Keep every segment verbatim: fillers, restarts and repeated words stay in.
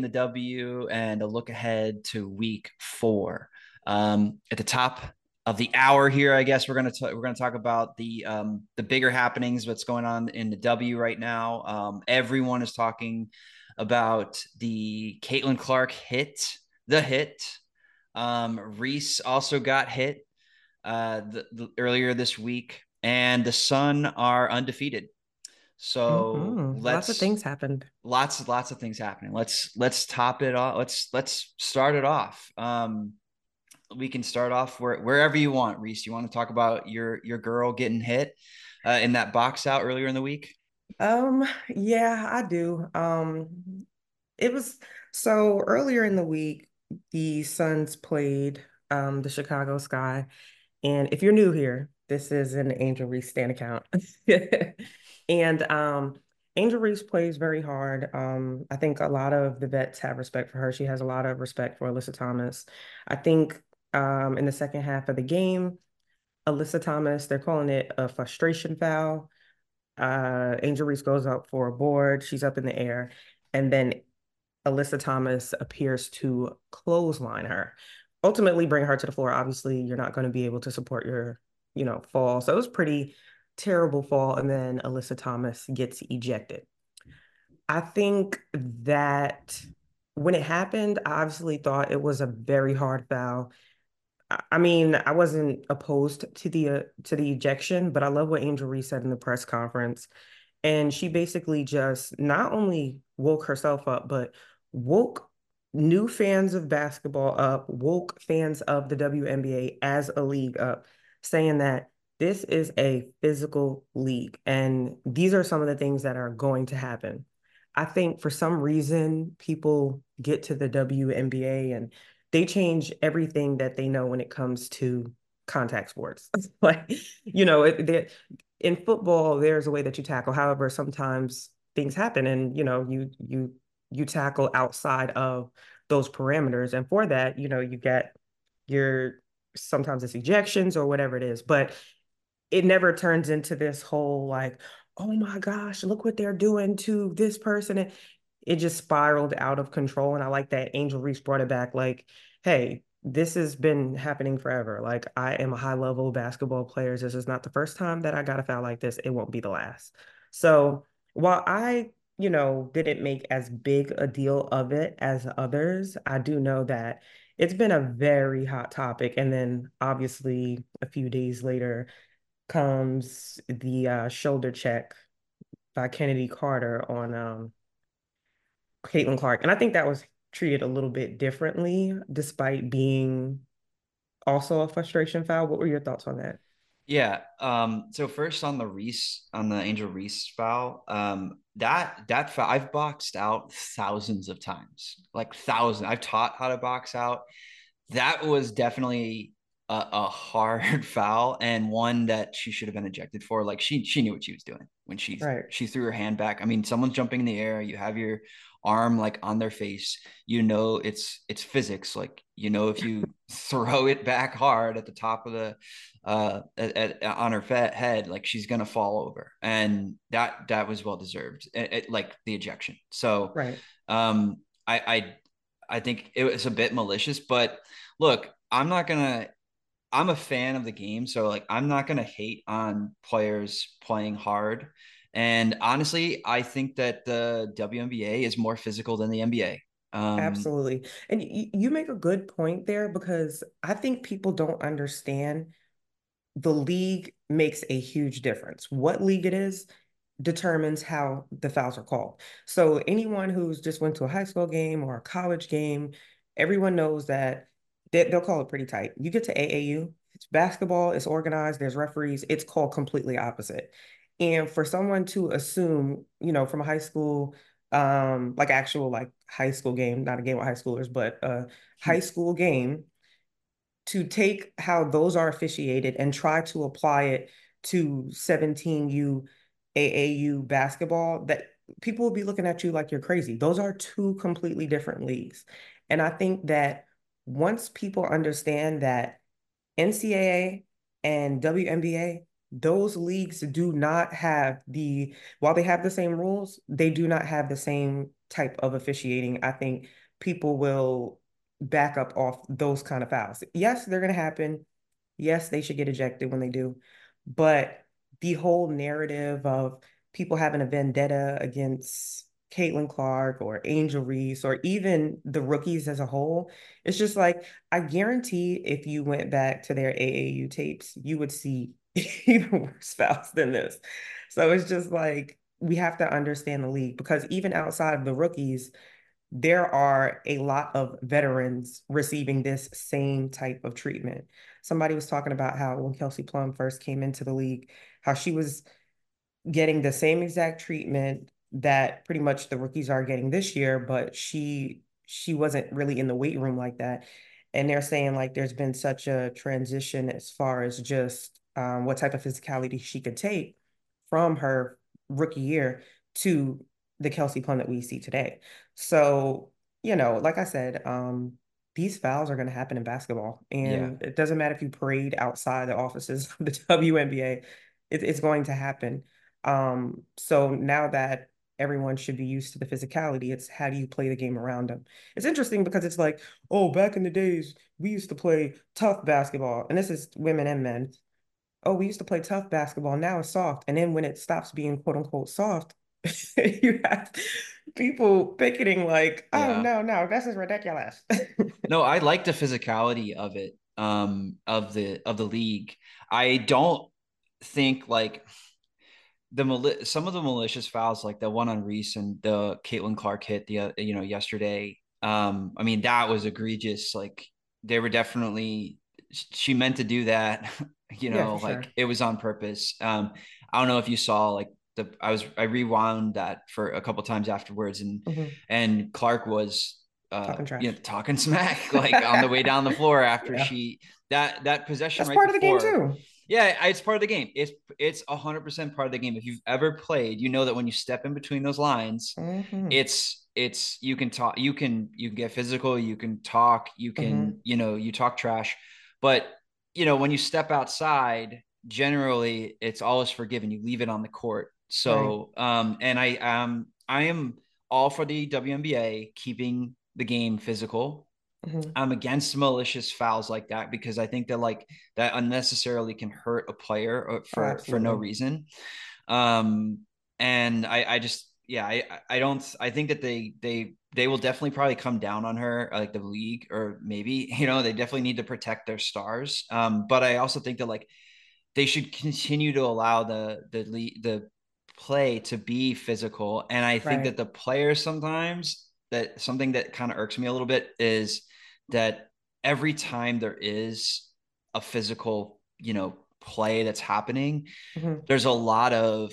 the W and a look ahead to week four. Um, at the top of the hour here, I guess we're gonna t- we're gonna talk about the um, the bigger happenings, what's going on in the W right now. Um, everyone is talking about the Caitlin Clark hit, the hit. Um, Reese also got hit uh, the, the, earlier this week, and the Sun are undefeated. So Hmm. Lots of let's things happened. lots lots of things happening. Let's let's top it off. Let's let's start it off. Um, we can start off where, wherever you want. Reese, you want to talk about your your girl getting hit uh, in that box out earlier in the week? Um, yeah, I do. Um, it was so earlier in the week, the Suns played um the Chicago Sky. And if you're new here, this is an Angel Reese Stan account. And um Angel Reese plays very hard. Um, I think a lot of the vets have respect for her. She has a lot of respect for Alyssa Thomas. I think um in the second half of the game, Alyssa Thomas, they're calling it a frustration foul. Uh, Angel Reese goes up for a board. She's up in the air. And then Alyssa Thomas appears to clothesline her, ultimately bring her to the floor. Obviously, you're not going to be able to support your, you know, fall. So it was pretty terrible fall. And then Alyssa Thomas gets ejected. I think that when it happened, I obviously thought it was a very hard foul. I I mean, I wasn't opposed to the uh, to the ejection, but I love what Angel Reese said in the press conference. And she basically just not only woke herself up, but woke new fans of basketball up, woke fans of the W N B A as a league up, saying that this is a physical league. And these are some of the things that are going to happen. I think for some reason, people get to the W N B A and they change everything that they know when it comes to contact sports. Like, you know, it, in football, there's a way that you tackle. However, sometimes things happen and, you know, you you you tackle outside of those parameters. And for that, you know, you get your sometimes it's ejections or whatever it is. But it never turns into this whole like, oh my gosh, look what they're doing to this person. And it just spiraled out of control. And I like that Angel Reese brought it back like, hey, this has been happening forever. Like I am a high level basketball player. This is not the first time that I got a foul like this. It won't be the last. So while I, you know, didn't make as big a deal of it as others, I do know that it's been a very hot topic. And then obviously a few days later, comes the uh, shoulder check by Kennedy Carter on um, Caitlin Clark. And I think that was treated a little bit differently, despite being also a frustration foul. What were your thoughts on that? Yeah. Um, so first on the Reese, on the Angel Reese foul, um, that that foul, I've boxed out thousands of times, like thousands. I've taught how to box out. That was definitely a, a hard foul and one that she should have been ejected for. Like she she knew what she was doing when she Right. she threw her hand back. I mean, someone's jumping in the air, you have your arm like on their face. You know it's it's physics. Like you know if you throw it back hard at the top of the uh at, at, on her head, like she's gonna fall over. And that that was well deserved. It, it, like the ejection. So Right. um I I I think it was a bit malicious, but look, I'm not gonna. I'm a fan of the game, so like I'm not gonna hate on players playing hard. And honestly, I think that the W N B A is more physical than the N B A. Um, Absolutely. And y- you make a good point there because I think people don't understand the league makes a huge difference. What league it is determines how the fouls are called. So anyone who's just went to a high school game or a college game, everyone knows that they, they'll call it pretty tight. You get to A A U, it's basketball, it's organized, there's referees, it's called completely opposite. And for someone to assume, you know, from a high school, um, like actual like high school game, not a game with high schoolers, but a high school game to take how those are officiated and try to apply it to seventeen U A A U basketball, that people will be looking at you like you're crazy. Those are two completely different leagues. And I think that once people understand that N C A A and W N B A, those leagues do not have the, while they have the same rules, they do not have the same type of officiating, I think people will back up off those kind of fouls. Yes, they're going to happen. Yes, they should get ejected when they do. But the whole narrative of people having a vendetta against Caitlin Clark or Angel Reese or even the rookies as a whole, it's just like, I guarantee if you went back to their A A U tapes, you would see even worse fouls than this. So it's just like, we have to understand the league because even outside of the rookies, there are a lot of veterans receiving this same type of treatment. Somebody was talking about how when Kelsey Plum first came into the league, how she was getting the same exact treatment that pretty much the rookies are getting this year, but she she wasn't really in the weight room like that. And they're saying like there's been such a transition as far as just um, what type of physicality she could take from her rookie year to the Kelsey Plum that we see today. So, you know, like I said, um, these fouls are going to happen in basketball. Yeah. And it doesn't matter if you parade outside the offices of the W N B A, it, it's going to happen. Um, so now that everyone should be used to the physicality, it's how do you play the game around them? It's interesting because it's like, oh, back in the days, we used to play tough basketball, and this is women and men. Oh, we used to play tough basketball, now it's soft. And then when it stops being quote unquote soft, you have people picketing like, oh Yeah. no, no, this is ridiculous. No, I like the physicality of it, um, of the of the league. I don't think like the mali- some of the malicious fouls, like the one on Reese and the Caitlin Clark hit the uh, you know yesterday. Um, I mean that was egregious. Like they were definitely she meant to do that. You Yeah, know, for like sure. it was on purpose. Um, I don't know if you saw like the I was I rewound that for a couple times afterwards, and Mhm. and Clark was uh Talking you know trash. talking smack like on the way down the floor after Yeah, she that that possession that's right part of the game before. too. Yeah, it's part of the game. It's it's a hundred percent part of the game. If you've ever played, you know that when you step in between those lines, Hmm. it's it's you can talk, you can you can get physical, you can talk, you can Hmm. you know you talk trash, but you know when you step outside, generally it's always forgiven. You leave it on the court. Right. So um, and I um I am all for the W N B A keeping the game physical. Hmm. I'm against malicious fouls like that because I think that like that unnecessarily can hurt a player uh, Oh, for for no absolutely. reason. Um, and I I just yeah I I don't I think that they they they will definitely probably come down on her like the league or maybe you know they definitely need to protect their stars. Um, but I also think that like they should continue to allow the the the play to be physical. And I think that Right. the players sometimes that something that kind of irks me a little bit is that every time there is a physical, you know, play that's happening, Hmm. there's a lot of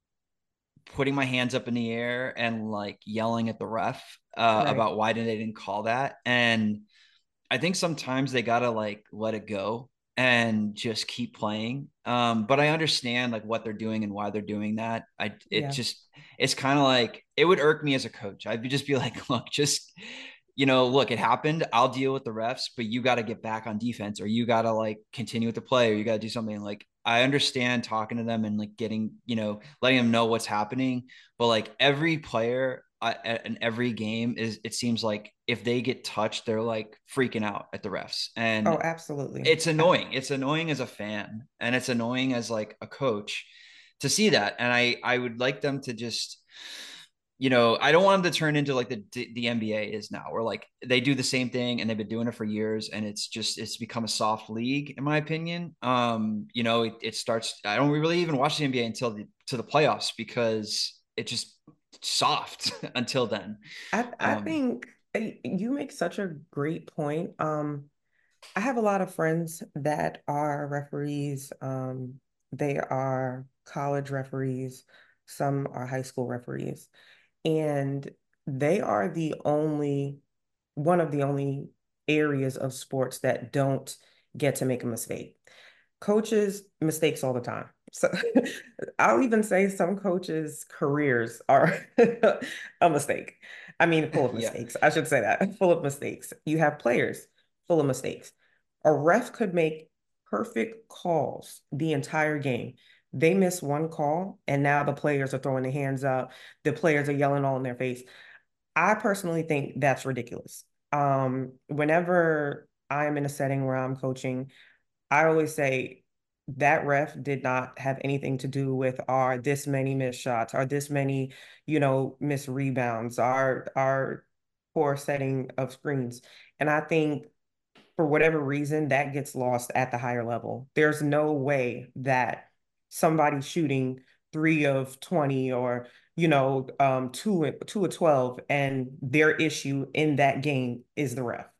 putting my hands up in the air and like yelling at the ref uh, Right. about why did they didn't call that. And I think sometimes they gotta like let it go and just keep playing. Um, but I understand like what they're doing and why they're doing that. I it Yeah. just it's kind of like it would irk me as a coach. I'd just be like, look, just you know, look, it happened. I'll deal with the refs, but you got to get back on defense, or you got to like continue with the play, or you got to do something. Like I understand talking to them and like getting, you know, letting them know what's happening, but like every player uh, in every game is it seems like if they get touched, they're like freaking out at the refs, Oh, and absolutely. it's I, annoying. It's annoying as a fan, and it's annoying as like a coach to see that. And I I would like them to just you know, I don't want them to turn into like the the N B A is now, where like they do the same thing and they've been doing it for years, and it's just it's become a soft league, in my opinion. Um, you know, it, it starts. I don't really even watch the N B A until the to the playoffs because it just soft until then. I, I Um, think uh, you make such a great point. Um, I have a lot of friends that are referees. Um, they are college referees. Some are high school referees. And they are the only, one of the only areas of sports that don't get to make a mistake. Coaches mistakes all the time. So I'll even say some coaches' careers are a mistake. I mean, full of yeah. mistakes. I should say that full of mistakes. You have players full of mistakes. A ref could make perfect calls the entire game. They miss one call, and now the players are throwing their hands up. The players are yelling all in their face. I personally think that's ridiculous. Um, whenever I'm in a setting where I'm coaching, I always say that ref did not have anything to do with our this many missed shots, or this many, you know, missed rebounds, our our poor setting of screens. And I think for whatever reason, that gets lost at the higher level. There's no way that somebody shooting three of twenty, or, you know, um, two, two of twelve, and their issue in that game is the ref.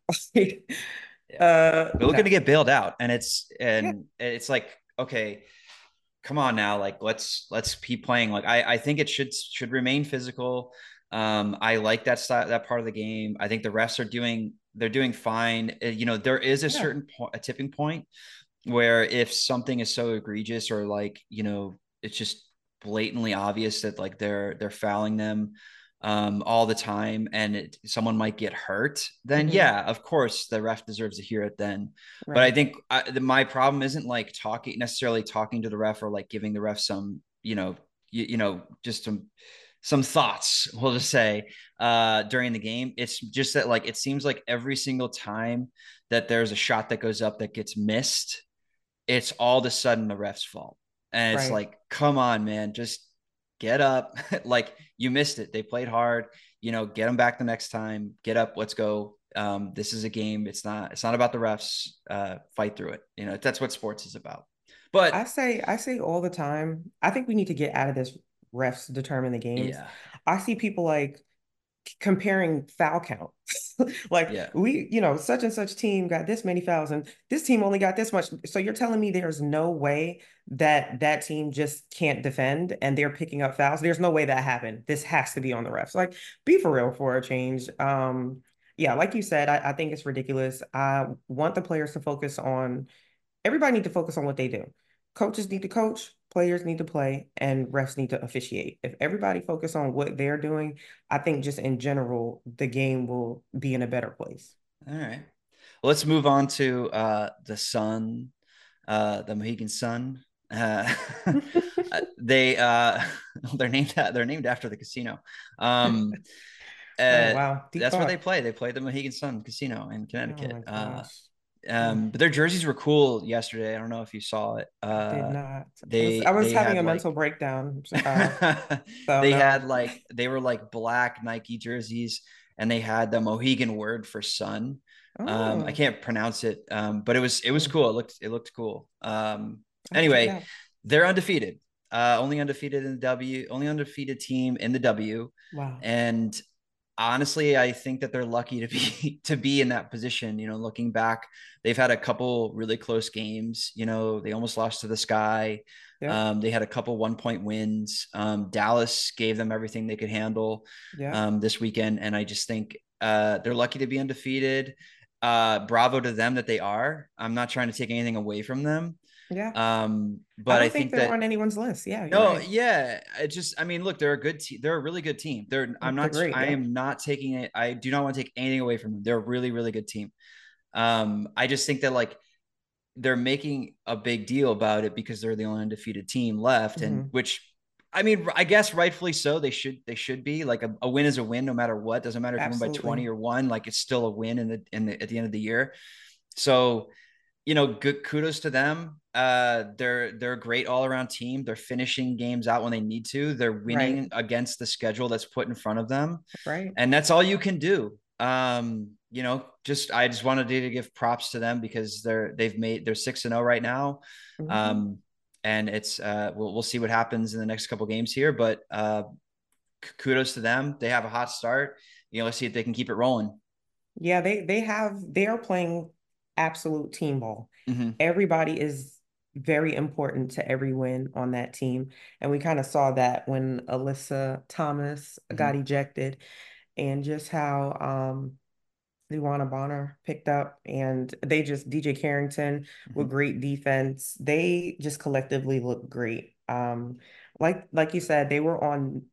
Yeah. uh, We're looking no. to get bailed out. And it's Yeah. and it's like, okay, come on now. Like let's let's keep playing. Like I, I think it should should remain physical. Um, I like that style, that part of the game. I think the refs are doing they're doing fine. Uh, You know, there is a Yeah. certain point, a tipping point where if something is so egregious or like, you know, it's just blatantly obvious that like they're they're fouling them um all the time and it, someone might get hurt, then Hmm. yeah, of course the ref deserves to hear it then. But I Right. think I, the, my problem isn't like talking necessarily talking to the ref or like giving the ref some, you know, you, you know, just some some thoughts, we'll just say, uh, during the game. It's just that like it seems like every single time that there's a shot that goes up that gets missed, it's all of a sudden the ref's fault. And it's Right. like, come on, man, just get up. Like you missed it. They played hard, you know, get them back the next time. Get up, let's go. Um, this is a game. It's not, it's not about the refs. Uh, fight through it. You know, that's what sports is about. I But say, I say all the time, I think we need to get out of this refs determine the games. yeah, I see people like comparing foul count. Like, yeah. we, you know, such and such team got this many fouls and this team only got this much. So you're telling me there's no way that that team just can't defend and they're picking up fouls? There's no way that happened. This has to be on the refs. Like, be for real for a change. Um, yeah, like you said, I, I think it's ridiculous. I want the players to focus on everybody need to focus on what they do. Coaches need to coach, players need to play, and refs need to officiate. If everybody focus on what they're doing, I think just in general, the game will be in a better place. All right. Well, let's move on to uh, the Sun, uh, the Mohegan Sun. Uh, they uh, they're named they're named after the casino. Um, Oh, uh, wow. Deep that's where they thought. play. They play the Mohegan Sun Casino in Oh Connecticut. my Uh, gosh. Mm, um, but their jerseys were cool yesterday. I don't know if you saw it. I did Uh, not. I was I they was they having had a like mental breakdown. Uh, so they had no. like they were like black Nike jerseys, and they had the Mohegan word for sun. Um, I Oh, can't pronounce it, um, but it was it was mm, cool. It looked it looked cool. Um, I'll have to check it anyway, out. they're undefeated. Uh, only undefeated in the W, only undefeated team in the W, Wow. and honestly, I think that they're lucky to be to be in that position. You know, looking back, they've had a couple really close games. You know, they almost lost to the Sky. Yep. Um, they had a couple one point wins. Um, Dallas gave them everything they could handle Yep. um, this weekend, and I just think uh, they're lucky to be undefeated. Uh, bravo to them that they are. I'm not trying to take anything away from them, Yeah. um, I but I don't think think they're that on anyone's list. Yeah, you're no, right. yeah. I just, I mean, look, they're a good team. They're a really good team. They're, I'm They're not, great. I Yep. am not taking it. I do not want to take anything away from them. They're a really, really good team. Um, I just think that like they're making a big deal about it because they're the only undefeated team left, and Hmm. which, I mean, I guess rightfully so. They should, they should be like a, a win is a win, no matter what. Doesn't matter if you win by Absolutely. twenty or one. Like it's still a win in the, in the at the end of the year. So you know, good kudos to them. Uh, they're they're a great all around team. They're finishing games out when they need to. They're Right. winning against the schedule that's put in front of them, Right. and that's all you can do. Um, you know, just I just wanted to give props to them because they're they've made they're six and zero right now, Hmm. um, and it's uh, we'll we'll see what happens in the next couple games here. But uh, kudos to them. They have a hot start. You know, let's see if they can keep it rolling. Yeah, they they have they are playing absolute team ball. Mm-hmm. Everybody is very important to every win on that team. And we kind of saw that when Alyssa Thomas got Mm-hmm. ejected, and just how um Luana Bonner picked up, and they just D J Carrington Mm-hmm. with great defense. They just collectively look great. Um, like like you said, they were on.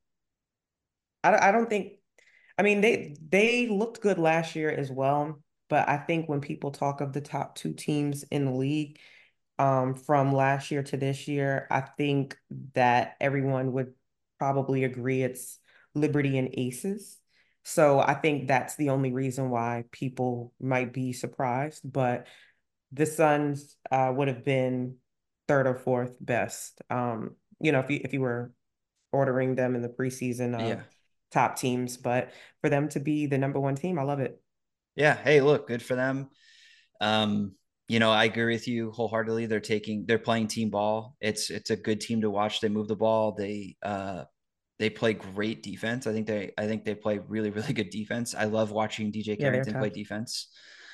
I, I don't think I mean, they they looked good last year as well, but I think when people talk of the top two teams in the league, um, from last year to this year, I think that everyone would probably agree it's Liberty and Aces. So I think that's the only reason why people might be surprised. But the Suns uh, would have been third or fourth best. Um, you know, if you if you were ordering them in the preseason of Yeah. top teams, but for them to be the number one team, I love it. Yeah. Hey, look, good for them. Um, you know, I agree with you wholeheartedly. They're taking, they're playing team ball. It's it's a good team to watch. They move the ball. They uh they play great defense. I think they I think they play really really good defense. I love watching D J Yeah, they're Carrington play tough. defense.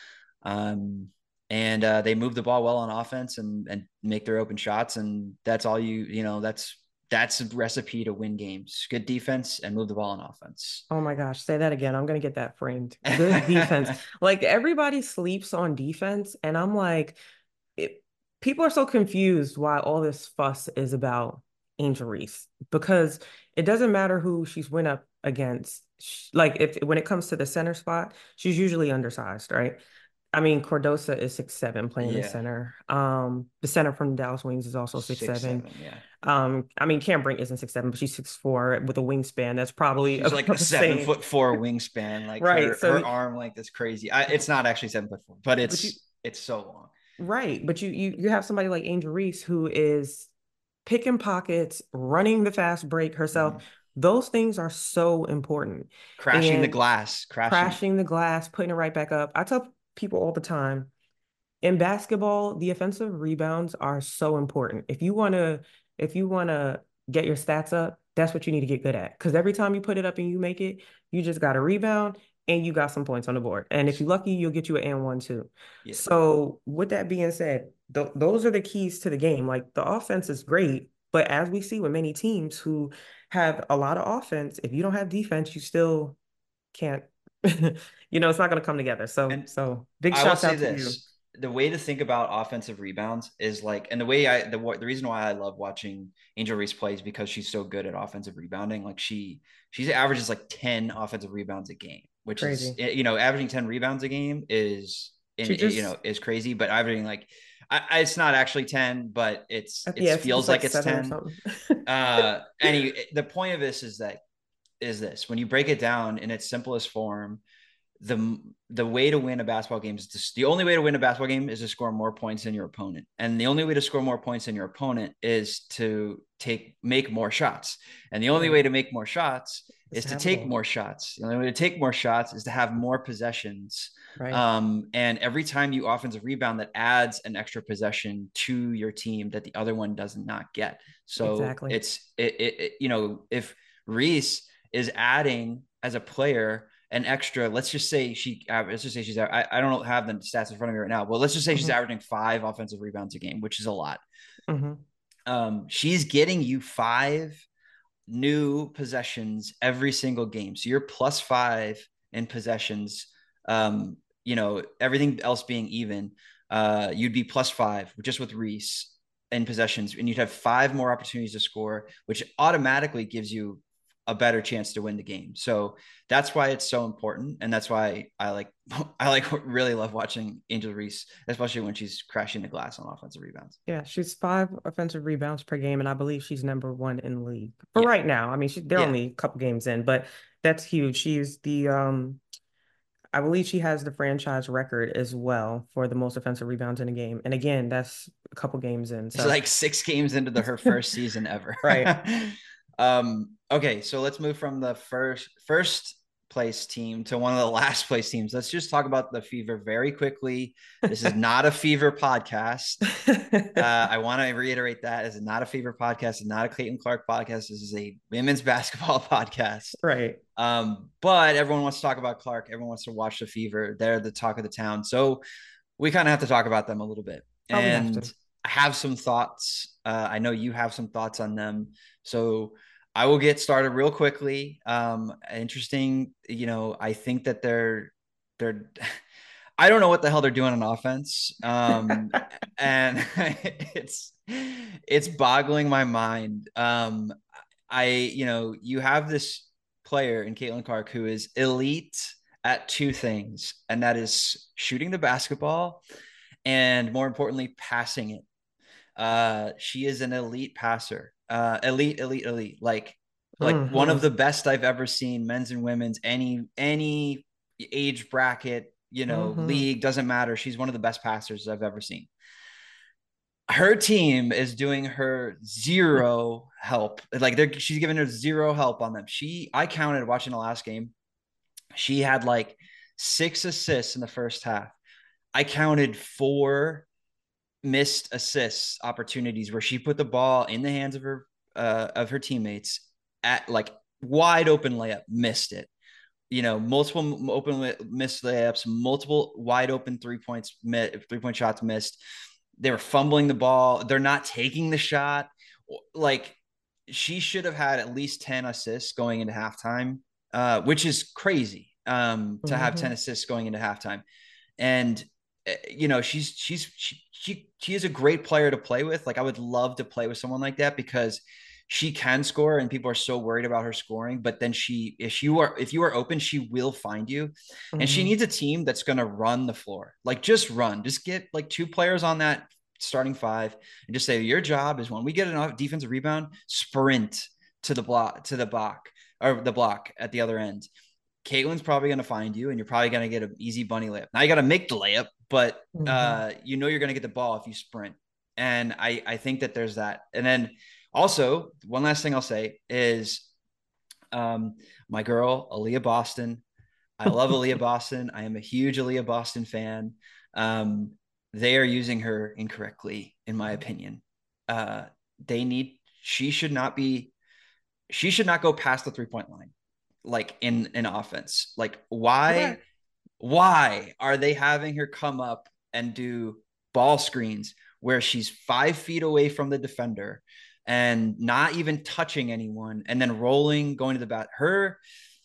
Um, and uh, they move the ball well on offense and and make their open shots. And that's all you you know that's that's a recipe to win games. Good defense and move the ball on offense. Oh my gosh, say that again. I'm gonna get that framed. Good defense. Like everybody sleeps on defense, and I'm like, it, people are so confused why all this fuss is about Angel Reese because it doesn't matter who she's went up against. Sh- Like if when it comes to the center spot, she's usually undersized, right? I mean, Cordosa is six seven playing the Yeah, center. Um, the center from the Dallas Wings is also six six seven. seven. Yeah, Um, I mean, Cam Brink isn't six seven, but she's six four with a wingspan. That's probably she's like a about the seven same. foot four wingspan. Like Right. her So, her arm length is crazy. I, it's not actually seven foot four, but but you it's it's so long. right, but you you you have somebody like Angel Reese who is picking pockets, running the fast break herself. Mhm. Those things are so important. Crashing the And glass, crashing it. crashing the glass, putting it right back up. I tell people all the time, in basketball, the offensive rebounds are so important. If you want to, if you want to get your stats up, that's what you need to get good at. Because every time you put it up and you make it, you just got a rebound and you got some points on the board. And if you're lucky, you'll get you an and one too. Yeah. So with that being said, th those are the keys to the game. Like the offense is great, but as we see with many teams who have a lot of offense, if you don't have defense, you still can't. You know, it's not going to come together. So, And so big I will shouts say out to you. this: the way to think about offensive rebounds is like, and the way I the the reason why I love watching Angel Reese play is because she's so good at offensive rebounding. Like she she's averages like ten offensive rebounds a game, which is Crazy. you know averaging ten rebounds a game is in She you know just, is crazy, but averaging like I, I, it's not actually ten, but it's uh, it yeah, it's, it's feels like like it's seven or ten. something. Uh, any the point of this is that is this when you break it down in its simplest form the the way to win a basketball game is to, the only way to win a basketball game is to score more points than your opponent, and the only way to score more points than your opponent is to take make more shots, and the only Right. way to make more shots Just is to to have the take ball. more shots. The only way to take more shots is to have more possessions. Right. Um, and every time you offensive rebound, that adds an extra possession to your team that the other one does not get. So Exactly. it's it, it, it you know if Reese is adding as a player an extra, let's just say she, uh, let's just say she's, I, I don't have the stats in front of me right now, but let's just say she's Hmm. averaging five offensive rebounds a game, which is a lot. Hmm. Um, she's getting you five new possessions every single game. So you're plus five in possessions. Um, you know, everything else being even, uh, you'd be plus five just with Reese in possessions, and you'd have five more opportunities to score, which automatically gives you a better chance to win the game. So that's why it's so important, and that's why I like I like really love watching Angel Reese, especially when she's crashing the glass on offensive rebounds. Yeah, she's five offensive rebounds per game, and I believe she's number one in the league for Yeah, right now. I mean, she, they're yeah. only a couple games in, but that's huge. She's the um, I believe she has the franchise record as well for the most offensive rebounds in a game. And again, that's a couple games in. It's So, like six games into the her first season ever. right. um, okay, so let's move from the first first place team to one of the last place teams. Let's just talk about the Fever very quickly. This is not a Fever podcast. Uh, I want to reiterate that this is not a Fever podcast. It's not a Caitlin Clark podcast. This is a women's basketball podcast. Right. Um, but everyone wants to talk about Clark. Everyone wants to watch the Fever. They're the talk of the town. So we kind of have to talk about them a little bit. Oh, we have And to. I have some thoughts. Uh, I know you have some thoughts on them. So I will get started real quickly. Um, interesting, you know, I think that they're they're I don't know what the hell they're doing on offense. Um, and it's it's boggling my mind. Um, I, you know, you have this player in Caitlin Clark who is elite at two things, and that is shooting the basketball and more importantly, passing it. Uh, she is an elite passer. Uh, elite, elite, elite. Like like one of Mm-hmm. the best I've ever seen, men's and women's, any any age bracket, you know, Mm-hmm. league, doesn't matter. She's one of the best passers I've ever seen. Her team is doing her zero help. Like they're she's giving her zero help on them. She I counted watching the last game. She had like six assists in the first half. I counted four missed assists opportunities where she put the ball in the hands of her uh, of her teammates at like wide open layup, missed it. You know, multiple open missed layups, multiple wide open three points, three point shots missed. They were fumbling the ball. They're not taking the shot. Like she should have had at least ten assists going into halftime, uh, which is crazy um, to have Mm-hmm. ten assists going into halftime. And uh, you know, she's she's she, she she is a great player to play with. Like I would love to play with someone like that because she can score and people are so worried about her scoring, but then she if you are if you are open, she will find you. And she Mm-hmm. needs a team that's going to run the floor. Like just run. Just get like two players on that starting five and just say your job is when we get an defensive rebound, sprint to the block to the block or the block at the other end. Caitlin's probably going to find you, and you're probably going to get an easy bunny layup. Now you got to make the layup, but Mm-hmm. uh, you know you're going to get the ball if you sprint. And I I think that there's that. And then also one last thing I'll say is um, my girl Aaliyah Boston. I love Aaliyah Boston. I am a huge Aaliyah Boston fan. Um, they are using her incorrectly, in my opinion. Uh, they need. She should not be. She should not go past the three point line like in an offense. Like Okay. why why are they having her come up and do ball screens where she's five feet away from the defender and not even touching anyone and then rolling, going to the bat? Her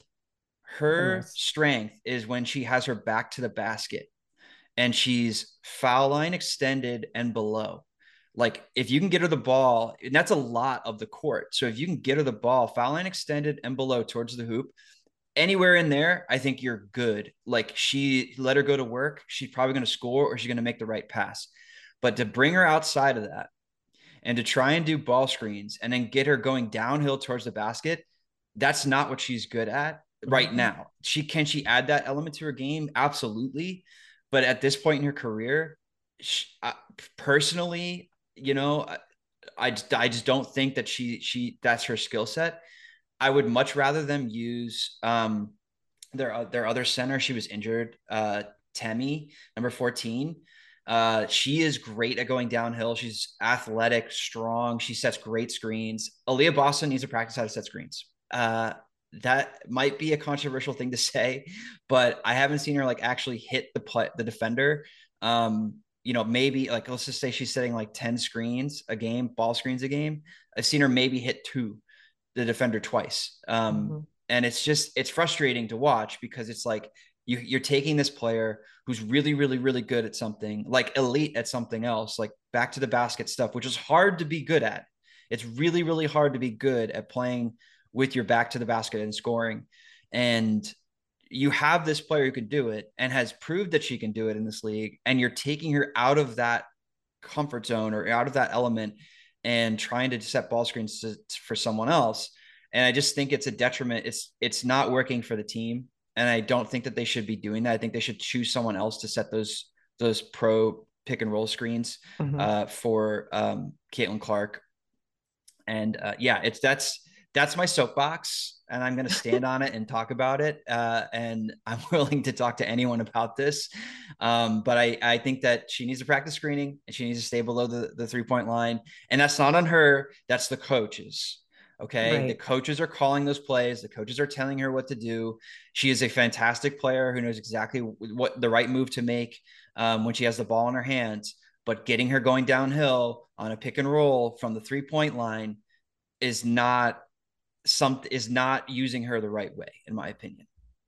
A her mess. strength is when she has her back to the basket and she's foul line extended and below. Like if you can get her the ball, and that's a lot of the court. So if you can get her the ball, foul line extended and below towards the hoop, anywhere in there, I think you're good. Like she let her go to work, she's probably going to score or she's going to make the right pass. But to bring her outside of that and to try and do ball screens and then get her going downhill towards the basket, that's not what she's good at right Mm-hmm. now. She can she add that element to her game? Absolutely. But at this point in her career, she, uh, personally, you know, I, I just, I just don't think that she she that's her skill set. I would much rather them use um, their their other center. She was injured. Uh, Temi, number fourteen. Uh, she is great at going downhill. She's athletic, strong. She sets great screens. Aaliyah Boston needs to practice how to set screens. Uh, that might be a controversial thing to say, but I haven't seen her like actually hit the play, the defender. Um, you know, maybe like let's just say she's setting like ten screens a game, ball screens a game. I've seen her maybe hit two the defender twice. Um, Mm-hmm. and it's just it's frustrating to watch because it's like you you're taking this player who's really really really good at something like elite at something else like back to the basket stuff, which is hard to be good at. It's really really hard to be good at playing with your back to the basket and scoring. And you have this player who can do it and has proved that she can do it in this league, and you're taking her out of that comfort zone or out of that element and trying to set ball screens to, for someone else. And I just think it's a detriment. It's it's not working for the team, and I don't think that they should be doing that. I think they should choose someone else to set those those pro pick and roll screens Mm-hmm. uh, for um, Caitlin Clark. And uh, yeah, it's that's that's my soapbox, and I'm going to stand on it and talk about it. Uh, and I'm willing to talk to anyone about this. Um, but I I think that she needs to practice screening and she needs to stay below the the three point line. And that's not on her. That's the coaches. Okay. The Right. coaches are calling those plays. The coaches are telling her what to do. She is a fantastic player who knows exactly what the right move to make um, when she has the ball in her hands. But getting her going downhill on a pick and roll from the three point line is not some is not using her the right way, in my opinion.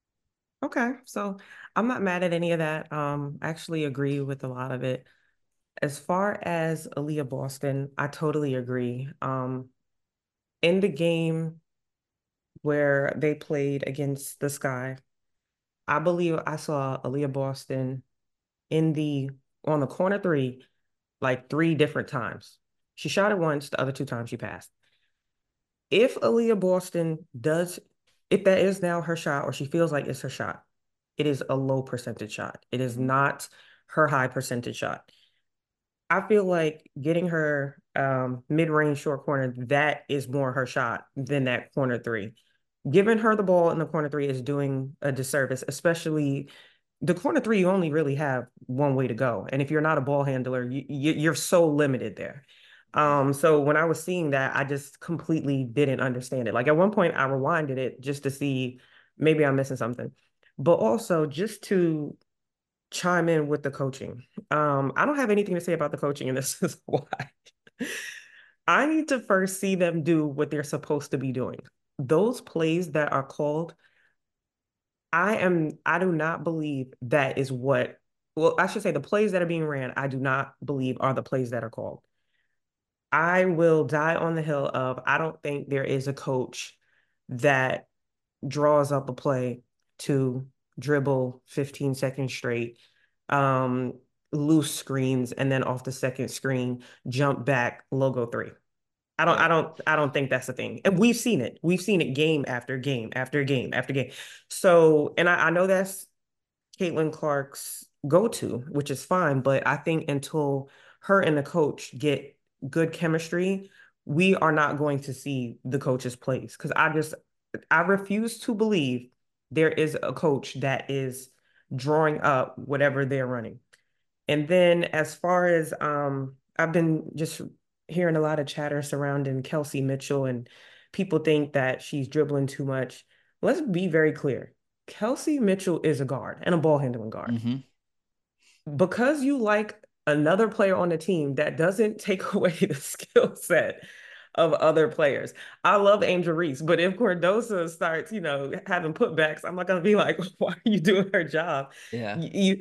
Okay. So I'm not mad at any of that. Um, I actually agree with a lot of it. As far as Aaliyah Boston, I totally agree. Um, in the game where they played against the Sky, I believe I saw Aaliyah Boston in the on the corner three like three different times. She shot it once, the other two times she passed. if Aaliyah Boston does, if that is now her shot, or she feels like it's her shot, it is a low percentage shot. It is not her high percentage shot. I feel like getting her um, mid-range short corner, that is more her shot than that corner three. Giving her the ball in the corner three is doing a disservice, especially the corner three, you only really have one way to go. And if you're not a ball handler, you, you, you're so limited there. Um, so when I was seeing that, I just completely didn't understand it. Like at one point, I rewinded it just to see maybe I'm missing something, but also just to chime in with the coaching. Um, I don't have anything to say about the coaching, and this is why. I need to first see them do what they're supposed to be doing. Those plays that are called, I am, I do not believe that is what, well, I should say the plays that are being ran, I do not believe are the plays that are called. I will die on the hill of, I don't think there is a coach that draws up a play to dribble fifteen seconds straight, um, loose screens, and then off the second screen, jump back, logo three. I don't, I Right. don't, I don't think that's the thing. And we've seen it. We've seen it game after game after game after game. So, and I, I know that's Caitlin Clark's go-to, which is fine, but I think until her and the coach get good chemistry, we are not going to see the coach's plays. Because I just, I refuse to believe there is a coach that is drawing up whatever they're running. And then as far as um, I've been just hearing a lot of chatter surrounding Kelsey Mitchell, and people think that she's dribbling too much. Let's be very clear. Kelsey Mitchell is a guard and a ball handling guard. Mm-hmm. Because you like another player on the team, that doesn't take away the skill set of other players. I love Angel Reese, but if Cordosa starts, you know, having putbacks, I'm not gonna be like, why are you doing her job? Yeah. You,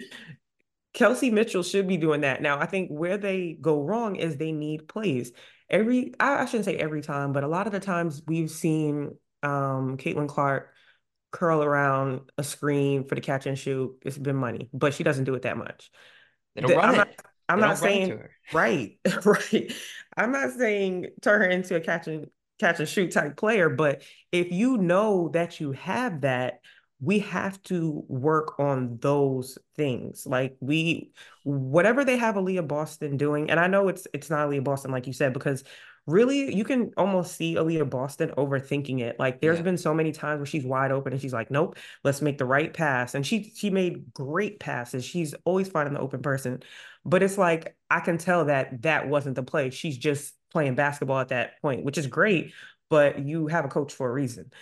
Kelsey Mitchell should be doing that. Now, I think where they go wrong is they need plays. Every, I, I shouldn't say every time, but a lot of the times we've seen um, Caitlin Clark curl around a screen for the catch and shoot. It's been money, but she doesn't do it that much. They don't The, run I'm not, it. I'm They not don't run it saying to her. right, right. I'm not saying turn her into a catch and catch and shoot type player, but if you know that you have that, we have to work on those things. Like we, whatever they have Aaliyah Boston doing, and I know it's it's not Aaliyah Boston like you said, because really you can almost see Aaliyah Boston overthinking it. Like there's Yeah. been so many times where she's wide open and she's like, nope, let's make the right pass. And she she made great passes. She's always finding the open person. But it's like I can tell that that wasn't the play. She's just playing basketball at that point, which is great, but you have a coach for a reason.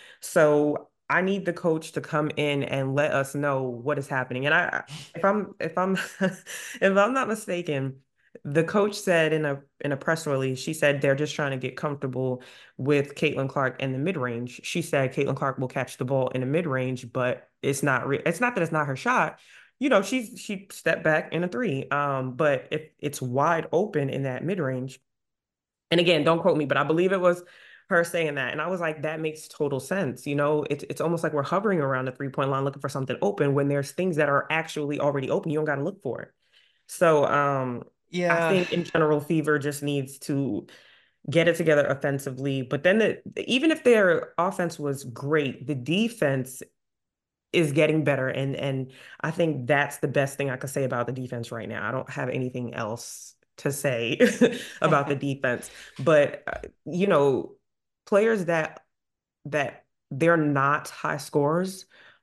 So I need the coach to come in and let us know what is happening. And I, if I'm, if I'm, if I'm not mistaken, the coach said in a in a press release, she said they're just trying to get comfortable with Caitlin Clark in the mid range. She said Caitlin Clark will catch the ball in the mid range, but it's not re- it's not that it's not her shot. You know, she's she stepped back in a three. Um, but if it's wide open in that mid range, and again, don't quote me, but I believe it was her saying that. And I was like, that makes total sense. You know, it's it's almost like we're hovering around the three point line looking for something open when there's things that are actually already open. You don't got to look for it. So um, I Yeah. think in general, Fever just needs to get it together offensively. But then the, even if their offense was great, the defense is getting better. And and I think that's the best thing I could say about the defense right now. I don't have anything else to say about the defense. But uh, you know, players that that they're not high scorers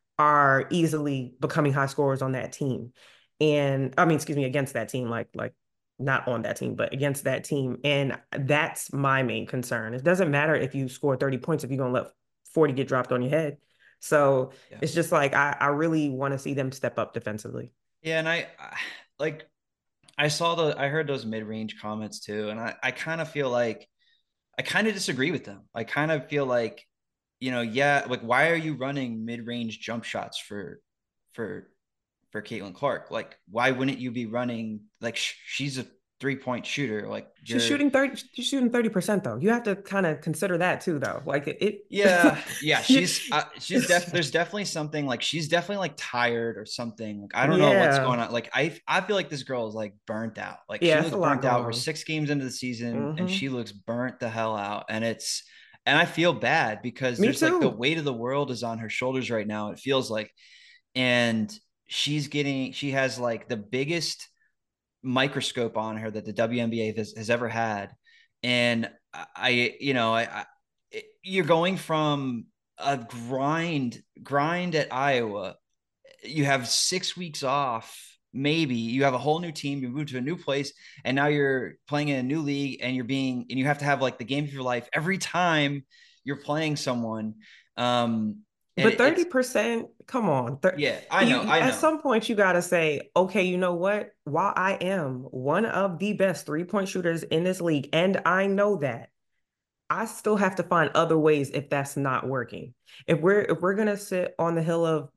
are easily becoming high scorers on that team. And I mean, excuse me, against that team, like like not on that team, but against that team. And that's my main concern. It doesn't matter if you score thirty points if you're gonna let forty get dropped on your head. So Yeah. it's just like I, I really want to see them step up defensively. Yeah. And I, I like I saw the I heard those mid-range comments too. And I, I kind of feel like I kind of disagree with them. I kind of feel like, you know, yeah, like why are you running mid-range jump shots for for for Caitlin Clark? Like, why wouldn't you be running like sh- she's a three-point shooter? Like She's you're shooting thirty, she's shooting thirty percent though. You have to kind of consider that too, though. Like it, yeah, yeah, it she's uh, she's def there's definitely something like she's definitely like tired or something. Like I don't know what's yeah. going on. Like I I feel like this girl is like burnt out. Like she Yeah, it's looks a lot burnt going out. We're on. six games into the season and Hmm. she looks burnt the hell out. And it's And I feel bad because Me there's like the too. weight of the world is on her shoulders right now. It feels like, and she's getting, she has like the biggest microscope on her that the W N B A has, has ever had. And I, you know, I, I, you're going from a grind, grind at Iowa. You have six weeks off. Maybe you have a whole new team. You move to a new place, and now you're playing in a new league, and you're being, and you have to have like the game of your life every time you're playing someone. Um, and But it, it's thirty percent, come on. Thir- yeah, I know, you I at know. some point you got to say, okay, you know what? While I am one of the best three-point shooters in this league, and I know that, I still have to find other ways if that's not working. If we're if we're gonna sit on the hill of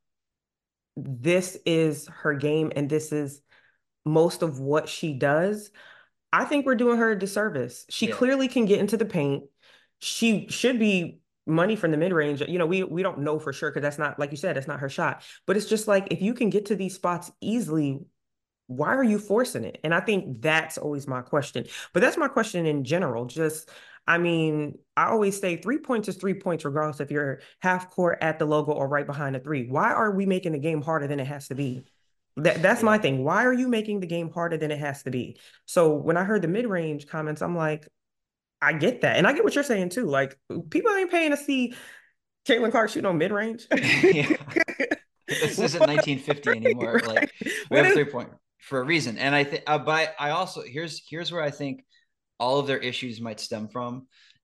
this is her game and this is most of what she does, I think we're doing her a disservice. She Yeah, clearly can get into the paint. She should be money from the mid-range. You know, we we don't know for sure because that's not, like you said, that's not her shot. But it's just like if you can get to these spots easily, why are you forcing it? And I think that's always my question. But that's my question in general. Just, I mean, I always say three points is three points, regardless if you're half court at the logo or right behind the three. Why are we making the game harder than it has to be? That that's yeah. my thing. Why are you making the game harder than it has to be? So when I heard the mid-range comments, I'm like, I get that. And I get what you're saying too. Like people ain't paying to see Caitlin Clark shooting on mid-range. Yeah. This What, isn't nineteen fifty anymore. Like right? we What have is three point for a reason. And I think, uh, but I also here's here's where I think all of their issues might stem from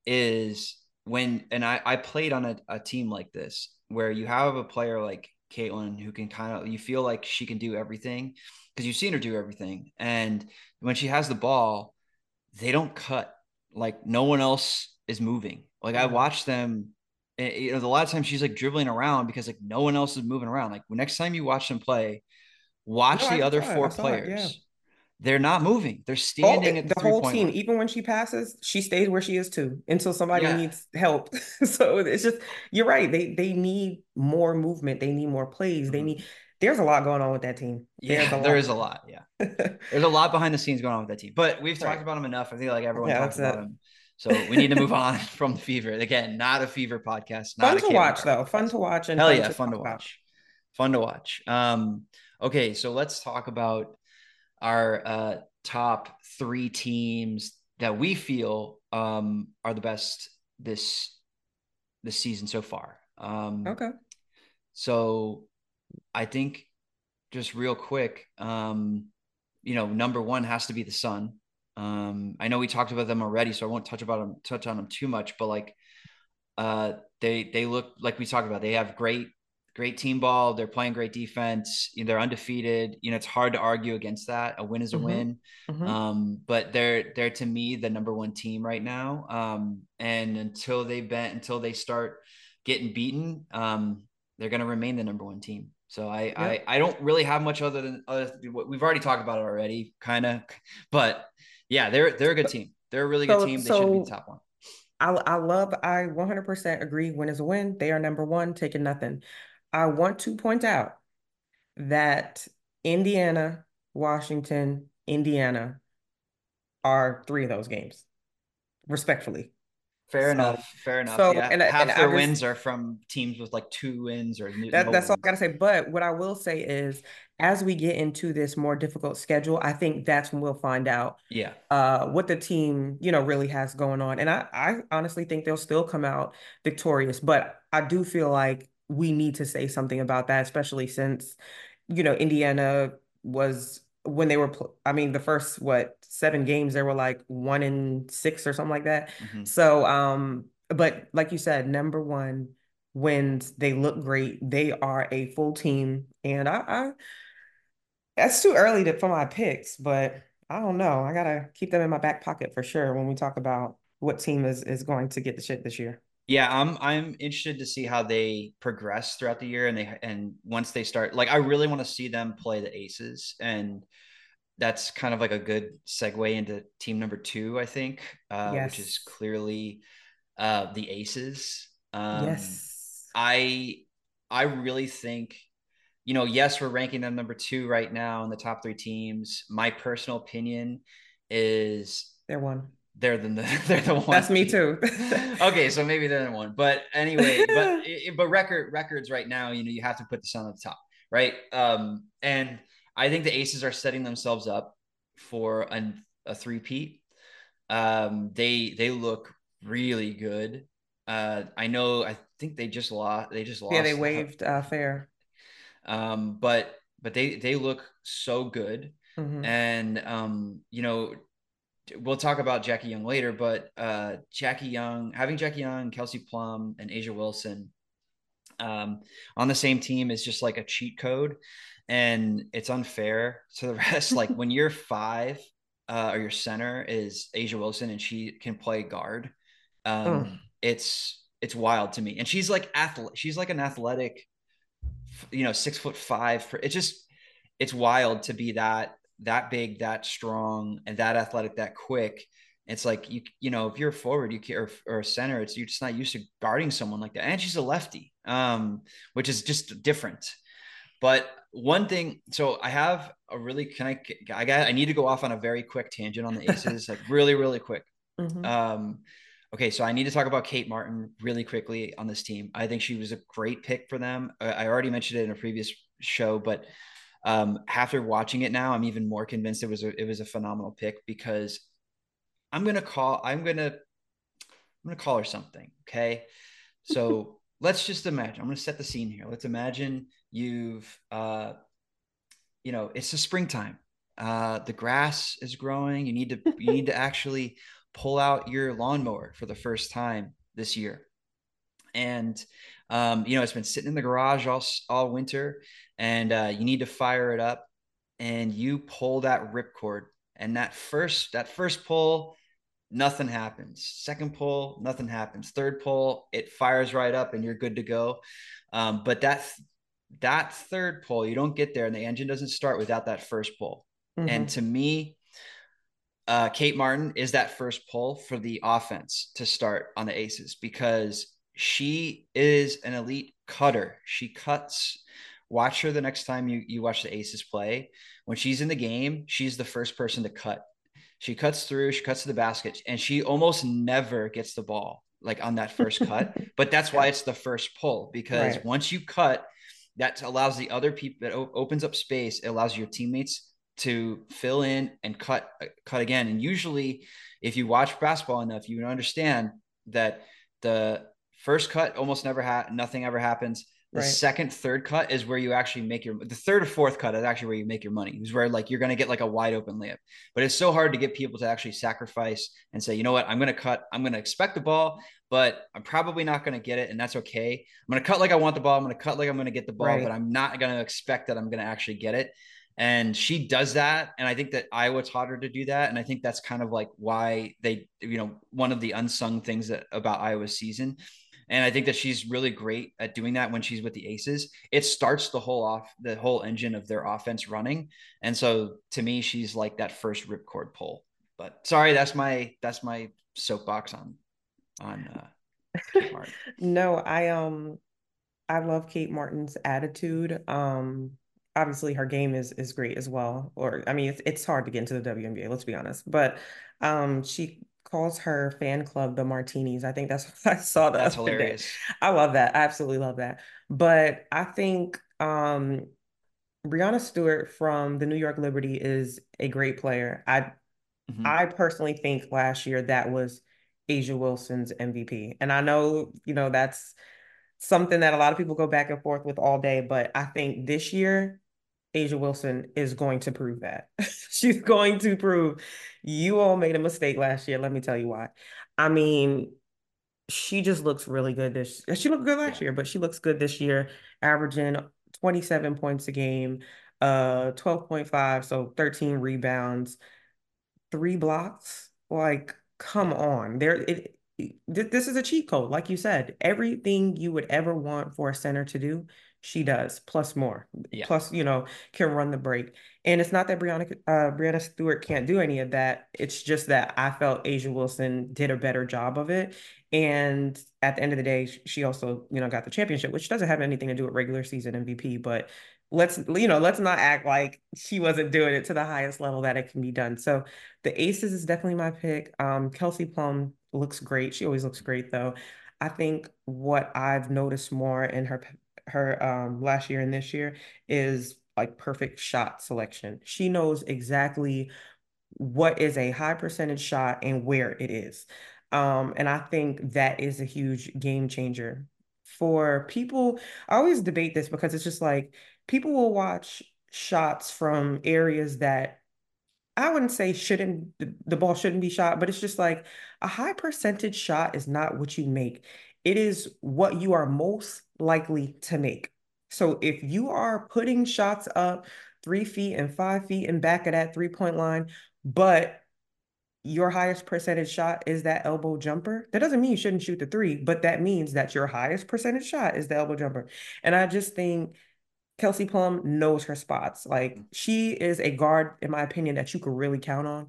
is when, and I I played on a, a team like this where you have a player like Caitlin who can kind of, you feel like she can do everything because you've seen her do everything, and when she has the ball, they don't cut. Like no one else is moving. Like I no. watch them. eh, You know, a lot of times she's like dribbling around because like no one else is moving around. Like next time you watch them play, No, watch I the other saw it. I four saw it. Yeah. players. They're not moving. They're Oh, standing at it- the the three whole point team, line. even when she passes, she stays where she is too until somebody Yeah, needs help. So it's just, you're right. They they need more movement. They need more plays. They mhm. need, there's a lot going on with that team. There's a Yeah. There lot. is a lot. Yeah, there's a lot behind the scenes going on with that team. But we've talked Right. about them enough. I think like everyone Yeah, talks that's about it. them. So we need to move on from the Fever. Again, not a Fever podcast, not Fun a to Caitlin watch Clark though. Fun podcast. to watch and Hell fun yeah, to fun talk to about. watch. Fun to watch. Um, okay, so let's talk about our uh, top three teams that we feel um, are the best this this season so far. Um, Okay. so I think just real quick, um, you know, number one has to be the Sun. Um, I know we talked about them already, so I won't touch about them, touch on them too much. But like, uh, they they look like we talked about. They have great great team ball. They're playing great defense. You know, they're undefeated. You know, it's hard to argue against that. A win is a Mm-hmm. win. Mm-hmm. Um, but they're they're to me the number one team right now. Um, and until they bet until they start getting beaten, um, they're going to remain the number one team. So I, I Yep. I don't really have much other than other, we've already talked about it already, kind of. But yeah, they're they're a good team. They're a really good So team. They should be the so top one. I I love, I one hundred percent agree. Win is a win. They are number one, taking nothing. I want to point out that Indiana, Washington, Indiana are three of those games, respectfully. Fair So, enough. Fair enough. so, Yeah, and I- and half I their just, wins are from teams with like two wins or that no that's all I gotta wins. say. But what I will say is, as we get into this more difficult schedule, I think that's when we'll find out Yeah, uh what the team, you know, really has going on. And I, I honestly think they'll still come out victorious. But I do feel like we need to say something about that, especially since, you know, Indiana was when they were, pl- I mean, the first what seven games, they were like one in six or something like that. hmm So, um, but like you said, number one wins. They look great. They are a full team, and I, I that's too early to, for my picks, but I don't know. I gotta keep them in my back pocket for sure when we talk about what team is is going to get the shit this year. yeah. I'm I'm interested to see how they progress throughout the year, and they and once they start, like I really want to see them play the Aces, and that's kind of like a good segue into team number two, I think, uh, which is Yes. clearly uh, the Aces. Um, Yes. I I really think, you know, yes, we're ranking them number two right now in the top three teams. My personal opinion is They're one. they're the they're the one That's me seed. too. Okay, so maybe they're the one. But anyway, but but record records right now, you know, you have to put the Sun at the top, right? Um, and I think the Aces are setting themselves up for a, a three-peat. Um, they they look really good. Uh, I know. I think they just lost. They just Yeah, they lost. waived uh, fair. Um, but but they they look so good, Hmm. and um, you know, we'll talk about Jackie Young later. But uh, Jackie Young, having Jackie Young, Kelsey Plum, and Asia Wilson um, on the same team is just like a cheat code, and it's unfair to the rest. Like when you're five, uh, or your center is Asia Wilson, and she can play guard. Mm. Um, it's it's wild to me, and she's like athlete. She's like an athletic, you know, six foot five. For, it's just it's wild to be that that big, that strong, and that athletic, that quick. It's like you you know, if you're a forward, you can, or, or a center, it's you're just not used to guarding someone like that. And she's a lefty, um, which is just different. But one thing, so I have a really can I I got I need to go off on a very quick tangent on the Aces, like really really quick. Hmm. Um, okay, so I need to talk about Kate Martin really quickly on this team. I think she was a great pick for them. I already mentioned it in a previous show, but um, after watching it now, I'm even more convinced it was a, it was a phenomenal pick because I'm gonna call I'm gonna I'm gonna call her something. Okay, so let's just imagine. I'm gonna set the scene here. Let's imagine you've uh, you know it's the springtime. Uh, the grass is growing. You need to you need to actually pull out your lawnmower for the first time this year, and um, you know it's been sitting in the garage all all winter, and uh, you need to fire it up, and you pull that ripcord, and that first that first pull, nothing happens. Second pull, nothing happens. Third pull, it fires right up, and you're good to go. Um, but that that third pull, you don't get there, and the engine doesn't start without that first pull. And Hmm. to me, uh, Kate Martin is that first pull for the offense to start on the Aces because she is an elite cutter. She cuts. Watch her the next time you, you watch the Aces play. When she's in the game, she's the first person to cut. She cuts through, she cuts to the basket, and she almost never gets the ball like on that first cut. But that's why it's the first pull because Right. once you cut, that allows the other people, that opens up space. It allows your teammates to fill in and cut cut again. And usually, if you watch basketball enough, you understand that the first cut almost never ha- nothing ever happens. The Right. second, third cut is where you actually make your the third or fourth cut is actually where you make your money. Is where like you're gonna get like a wide open layup. But it's so hard to get people to actually sacrifice and say, you know what, I'm gonna cut, I'm gonna expect the ball, but I'm probably not gonna get it, and that's okay. I'm gonna cut like I want the ball, I'm gonna cut like I'm gonna get the ball, but Right. I'm not gonna expect that I'm gonna actually get it. And she does that, and I think that Iowa taught her to do that, and I think that's kind of like why they, you know, one of the unsung things that about Iowa's season. And I think that she's really great at doing that when she's with the Aces. It starts the whole off the whole engine of their offense running. And so to me, she's like that first ripcord pull. But sorry, that's my that's my soapbox on on uh, Kate Martin. No, I um I love Kate Martin's attitude. Um, obviously her game is is great as well. Or I mean, it's it's hard to get into the W N B A, let's be honest. But um, she calls her fan club the Martinis. I think that's what I saw the That's other day. hilarious. I love that. I absolutely love that. But I think um Brianna Stewart from the New York Liberty is a great player. I Mm-hmm. I personally think last year that was Asia Wilson's M V P. And I know, you know, that's something that a lot of people go back and forth with all day, but I think this year, Asia Wilson is going to prove that. She's going to prove you all made a mistake last year. Let me tell you why. I mean, she just looks really good this she looked good last Yeah. year, but she looks good this year, averaging twenty-seven points a game, uh twelve point five, so thirteen rebounds, three blocks. Like, come Yeah. on. There it, it this is a cheat code. Like you said, everything you would ever want for a center to do, she does, plus more. Yeah. Plus, you know, can run the break. And it's not that Brianna uh Brianna Stewart can't do any of that. It's just that I felt Asia Wilson did a better job of it. And at the end of the day, she also, you know, got the championship, which doesn't have anything to do with regular season M V P, but let's you know let's not act like she wasn't doing it to the highest level that it can be done. So the Aces is definitely my pick. Um, Kelsey Plum looks great. She always looks great though. I think what I've noticed more in her her um last year and this year is like perfect shot selection. She knows exactly what is a high percentage shot and where it is. Um, and I think that is a huge game changer for people. I always debate this because it's just like people will watch shots from areas that I wouldn't say shouldn't the, the ball shouldn't be shot, but it's just like a high percentage shot is not what you make. It is what you are most likely to make. So if you are putting shots up three feet and five feet and back of that three point line, but your highest percentage shot is that elbow jumper, that doesn't mean you shouldn't shoot the three, but that means that your highest percentage shot is the elbow jumper. And I just think Kelsey Plum knows her spots. Like she is a guard, in my opinion, that you could really count on.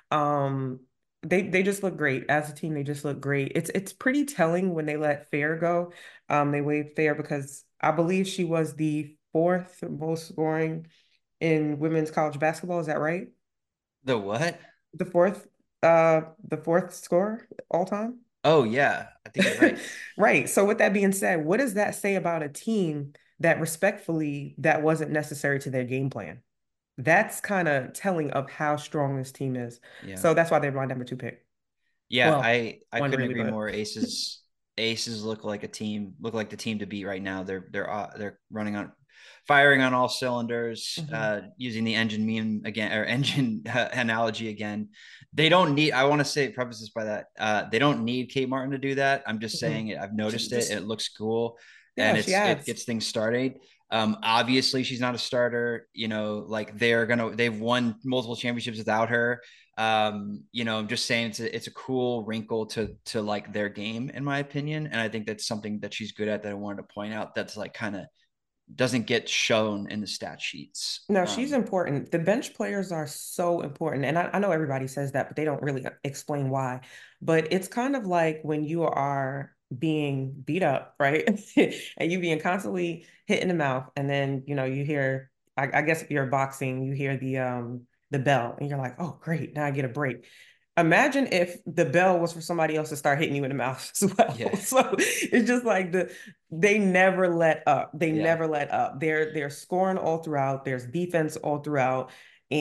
Um, they they just look great as a team. They just look great. It's it's pretty telling when they let Fair go. Um, they waived Fair because I believe she was the fourth most scoring in women's college basketball. Is that right? The what? The fourth, uh, the fourth scorer all time. Oh yeah, I think you're right. Right. So with that being said, what does that say about a team that respectfully that wasn't necessary to their game plan? That's kind of telling of how strong this team is. Yeah. So that's why they're my number two pick. Yeah, Well, I I one couldn't really, agree but more. Aces Aces look like a team, look like the team to beat right now. They're they're uh, they're running on firing on all cylinders, Mhm. uh using the engine meme again, or engine uh, analogy again. They don't need, I want to say preface this by that. Uh they don't need Kate Martin to do that. I'm just saying Mhm. it. I've She noticed it. just It looks cool yeah, and she it's it adds. gets things started. Um, obviously she's not a starter, you know, like they're gonna they've won multiple championships without her. Um, you know, I'm just saying it's a, it's a cool wrinkle to to like their game, in my opinion, and I think that's something that she's good at that I wanted to point out. That's like kind of doesn't get shown in the stat sheets. No, she's Um, important. The bench players are so important. And I, I know everybody says that, but they don't really explain why. But it's kind of like when you are being beat up, right? And you being constantly hit in the mouth. And then, you know, you hear, I, I guess if you're boxing, you hear the um the bell and you're like, oh, great, now I get a break. Imagine if the bell was for somebody else to start hitting you in the mouth as well. yeah, So it's just like the they never let up. They yeah. never let up. They're they're scoring all throughout. There's defense all throughout.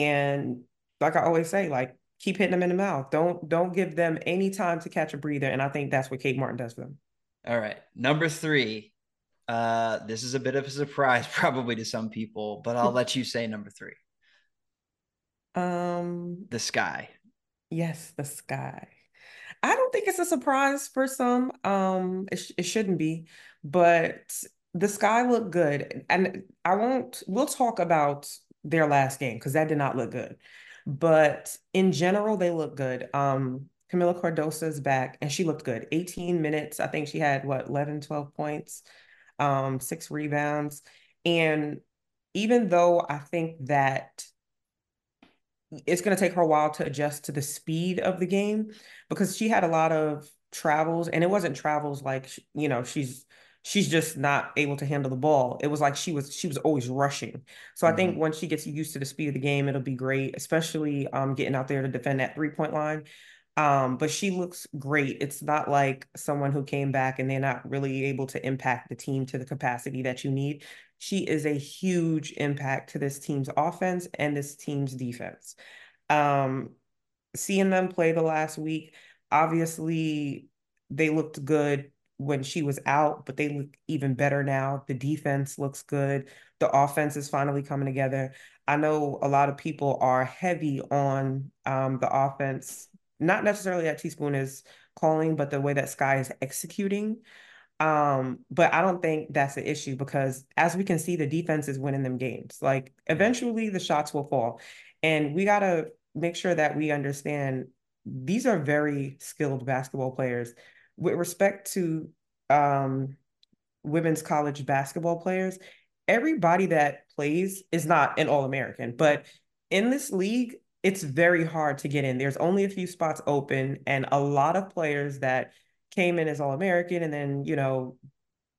And like I always say, like keep hitting them in the mouth. Don't don't give them any time to catch a breather. And I think that's what Kate Martin does for them. All right, number three. Uh, this is a bit of a surprise, probably to some people, but I'll let you say number three. Um, The Sky. yes, the sky. I don't think it's a surprise for some. Um, it, sh it shouldn't be, but the Sky looked good, and I won't. We'll talk about their last game because that did not look good, but in general, they look good. Um, Camila Cardosa is back, and she looked good. eighteen minutes. I think she had what eleven, twelve points, um, six rebounds, and even though I think that it's going to take her a while to adjust to the speed of the game because she had a lot of travels and it wasn't travels like you know she's she's just not able to handle the ball. It was like she was she was always rushing. So I think Mm-hmm. once she gets used to the speed of the game, it'll be great, especially um getting out there to defend that three point line. Um, but she looks great. It's not like someone who came back and they're not really able to impact the team to the capacity that you need. She is a huge impact to this team's offense and this team's defense. Um, Seeing them play the last week, obviously they looked good when she was out, but they look even better now. The defense looks good. The offense is finally coming together. I know a lot of people are heavy on um, the offense, not necessarily that Teaspoon is calling, but the way that Sky is executing. Um, but I don't think that's an issue because as we can see, the defense is winning them games. Like Yeah. eventually the shots will fall. And we gotta make sure that we understand these are very skilled basketball players. With respect to um women's college basketball players, everybody that plays is not an All-American, but in this league, it's very hard to get in. There's only a few spots open, and a lot of players that came in as All-American and then, you know,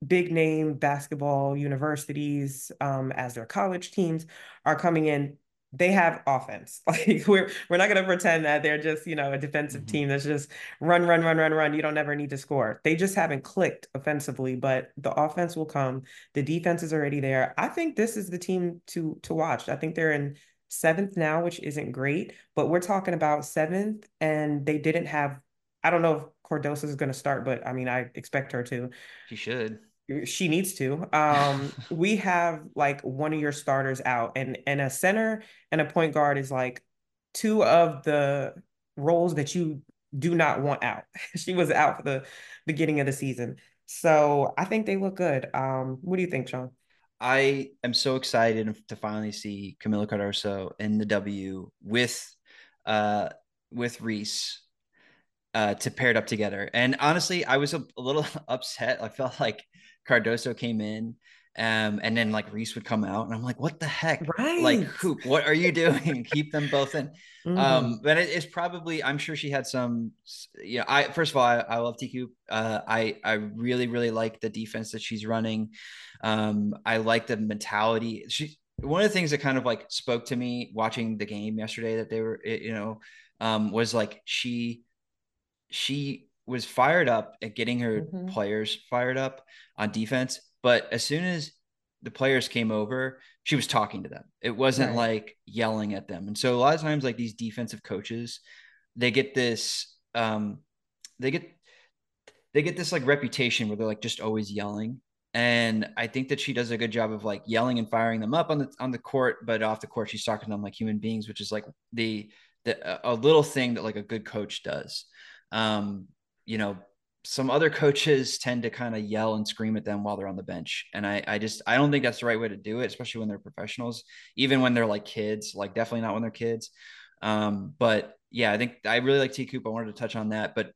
big name basketball universities, um, as their college teams are coming in, they have offense. Like we're we're not going to pretend that they're just, you know, a defensive Mhm. team that's just run, run, run, run, run. You don't ever need to score. They just haven't clicked offensively, but the offense will come. The defense is already there. I think this is the team to to watch. I think they're in seventh now, which isn't great, but we're talking about seventh, and they didn't have. I don't know if Cordosa is going to start, but I mean, I expect her to. She should. She needs to. Um, we have like one of your starters out, and and a center and a point guard is like two of the roles that you do not want out. She was out for the beginning of the season. So I think they look good. Um, what do you think, Sean? I am so excited to finally see Camila Cardoso in the W with uh with Reese uh to pair it up together. And honestly, I was a, a little upset. I felt like Cardoso came in um and then like Reese would come out and I'm like, what the heck? Like Right. Hoop, what are you doing? Keep them both in. Um, Hmm. but it, it's probably I'm sure she had some yeah, I first of all I, I love T Q. Uh I I really, really like the defense that she's running. Um, I like the mentality. She one of the things that kind of like spoke to me watching the game yesterday that they were, you know, um, was like she she was fired up at getting her Hmm. players fired up on defense. But as soon as the players came over, she was talking to them. It wasn't Right. like yelling at them. And so a lot of times, like these defensive coaches, they get this, um, they get they get this like reputation where they're like just always yelling. And I think that she does a good job of like yelling and firing them up on the on the court, but off the court she's talking to them like human beings, which is like the the a little thing that like a good coach does. Um, you know, some other coaches tend to kind of yell and scream at them while they're on the bench, and I I just I don't think that's the right way to do it, especially when they're professionals. Even when they're like kids, like definitely not when they're kids. Um, but yeah, I think I really like T Coop. I wanted to touch on that, but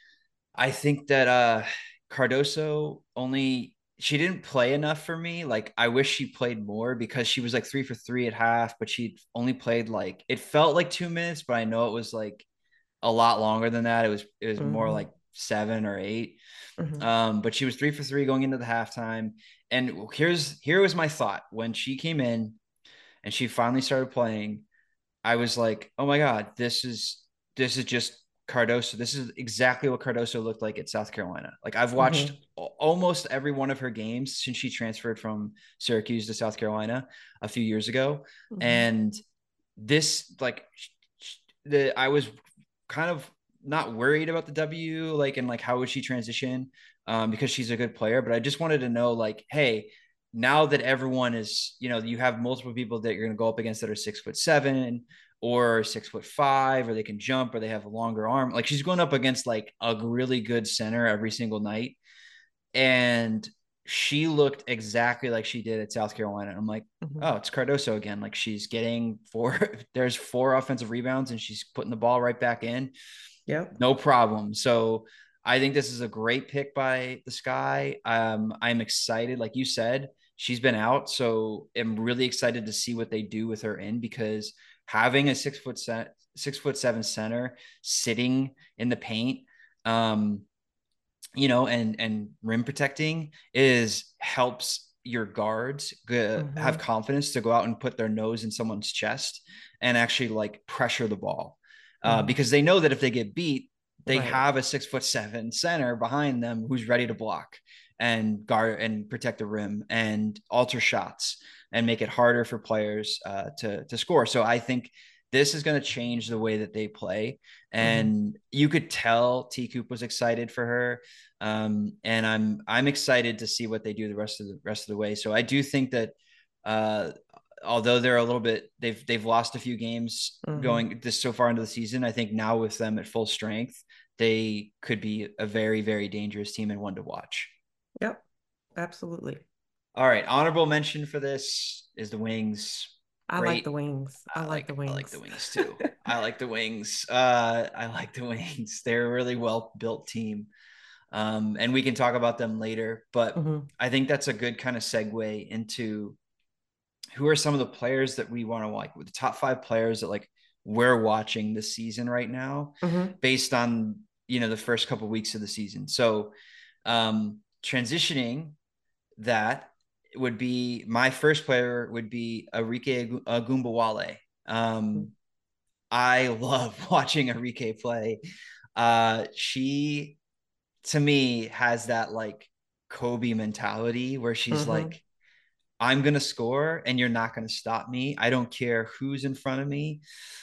I think that uh Cardoso only she didn't play enough for me. Like I wish she played more because she was like three for three at half, but she only played like it felt like two minutes, but I know it was like a lot longer than that. It was it was more Hmm. like seven or eight. Hmm. Um, but she was three for three going into the halftime. And here's here was my thought when she came in and she finally started playing. I was like, oh my God, this is this is just Cardoso. This is exactly what Cardoso looked like at South Carolina. Like I've watched Hmm. almost every one of her games since she transferred from Syracuse to South Carolina a few years ago. Hmm. And this like the I was kind of not worried about the W, like and like how would she transition um, because she's a good player. But I just wanted to know, like, hey, now that everyone is, you know, you have multiple people that you're going to go up against that are six foot seven or six foot five, or they can jump, or they have a longer arm. Like she's going up against like a really good center every single night, and she looked exactly like she did at South Carolina. I'm like, Hmm. oh, it's Cardoso again. Like she's getting four, there's four offensive rebounds, and she's putting the ball right back in, Yep. no problem. So I think this is a great pick by the Sky. Um, I'm excited, like you said, she's been out, so I'm really excited to see what they do with her in because having a six foot set, six foot seven center sitting in the paint, um, you know, and and rim protecting is helps your guards g- have Hmm. confidence to go out and put their nose in someone's chest and actually like pressure the ball uh, Hmm. because they know that if they get beat, they Right. have a six foot seven center behind them who's ready to block and guard and protect the rim and alter shots and make it harder for players uh, to to score. So I think this is going to change the way that they play, Hmm. and you could tell T Coop was excited for her. Um, and I'm I'm excited to see what they do the rest of the rest of the way. So I do think that uh, although they're a little bit they've they've lost a few games Hmm. going this so far into the season, I think now with them at full strength, they could be a very, very dangerous team and one to watch. Yep. Absolutely. All right, honorable mention for this is the Wings. I like the Great. wings. I I like like the I like the wings. Wings too. I like the Wings. Uh, I like the Wings. They're a really well built team. Um, and we can talk about them later. But Hmm. I think that's a good kind of segue into who are some of the players that we want to like with the top five players that like we're watching this season right now, Hmm. based on you know the first couple of weeks of the season. So um, transitioning. that would be my first player would be Arike Agumbawale. Um, I love watching Arike play. Uh, she to me has that like Kobe mentality where she's Mm-hmm. like, I'm gonna score and you're not gonna stop me. I don't care who's in front of me.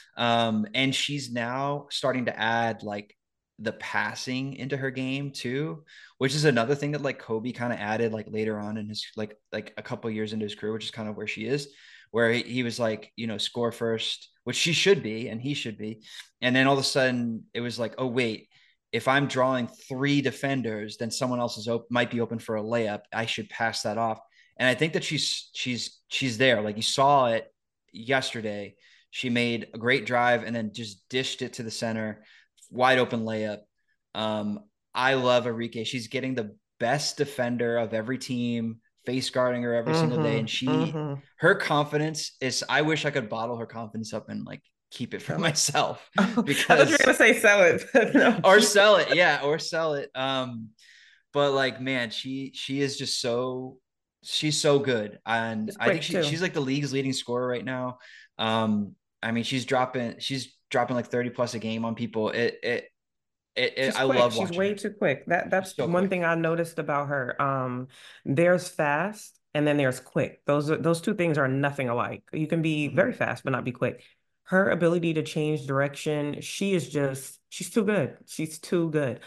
Um, and she's now starting to add like the passing into her game too, which is another thing that like Kobe kind of added like later on in his like like a couple years into his career, which is kind of where she is, where he, he was like, you know, score first, which she should be and he should be. And then all of a sudden it was like, oh wait, if I'm drawing three defenders, then someone else is op- might be open for a layup. I should pass that off. And I think that she's she's she's there. Like you saw it yesterday. She made a great drive and then just dished it to the center, wide open layup. Um, I love Arike. She's getting the best defender of every team, face guarding her every single day, and Mm-hmm. she Mm-hmm. her confidence is. I wish I could bottle her confidence up and like keep it for Sell it. myself Oh, I thought you were because gonna say sell it, but no, or keep sell it, yeah, or sell it. Um, but like man, she she is just so she's so good, and it's I think quick she too. she's like the league's leading scorer right now. Um, I mean she's dropping she's dropping like thirty plus a game on people. It it it, it She's I quick. love She's watching way her. too quick. That She's that's so one quick. thing I noticed about her. Um, there's fast and then there's quick. Those are those two things are nothing alike. You can be very Mhm. fast but not be quick. Her ability to change direction, she is just she's too good. She's too good.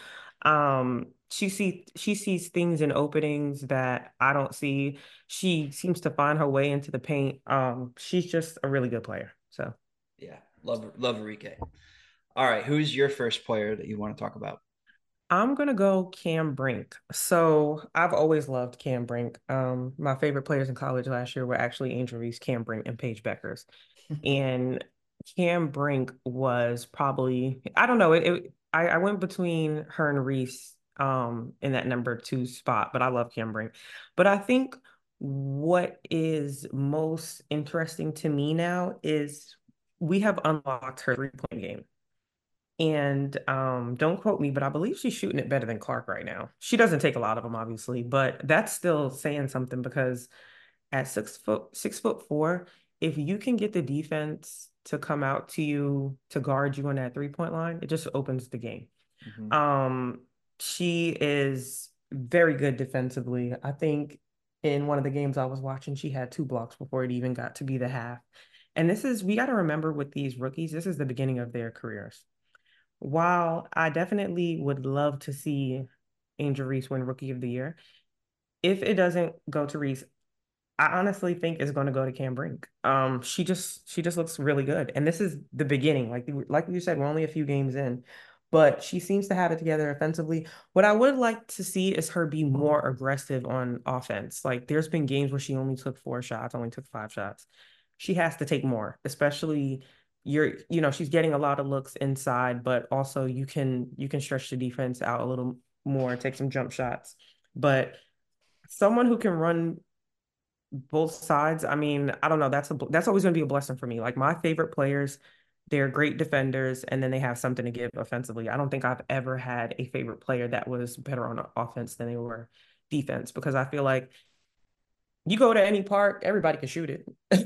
Um, she see she sees things in openings that I don't see. She seems to find her way into the paint. Um, she's just a really good player. So Yeah, love love Enrique. All right, who's your first player that you want to talk about? I'm gonna go Cam Brink. So I've always loved Cam Brink. Um, my favorite players in college last year were actually Angel Reese, Cam Brink, and Paige Beckers. And Cam Brink was probably, I don't know, it, it I, I went between her and Reese um in that number two spot, but I love Cam Brink. But I think what is most interesting to me now is we have unlocked her three-point game. And um, don't quote me, but I believe she's shooting it better than Clark right now. She doesn't take a lot of them, obviously, but that's still saying something because at six foot six foot four, if you can get the defense to come out to you to guard you on that three point line, it just opens the game. Mhm. Um, she is very good defensively. I think in one of the games I was watching, she had two blocks before it even got to be the half. And this is, we got to remember with these rookies, this is the beginning of their careers. While I definitely would love to see Angel Reese win Rookie of the Year, if it doesn't go to Reese, I honestly think it's going to go to Cam Brink. Um, she just she just looks really good, and this is the beginning. Like like you said, we're only a few games in, but she seems to have it together offensively. What I would like to see is her be more aggressive on offense. Like there's been games where she only took four shots, only took five shots. She has to take more, especially you're you know she's getting a lot of looks inside, but also you can you can stretch the defense out a little more, take some jump shots, but someone who can run both sides. I mean, I don't know. That's a that's always going to be a blessing for me. Like my favorite players, they're great defenders, and then they have something to give offensively. I don't think I've ever had a favorite player that was better on offense than they were defense because I feel like you go to any park, everybody can shoot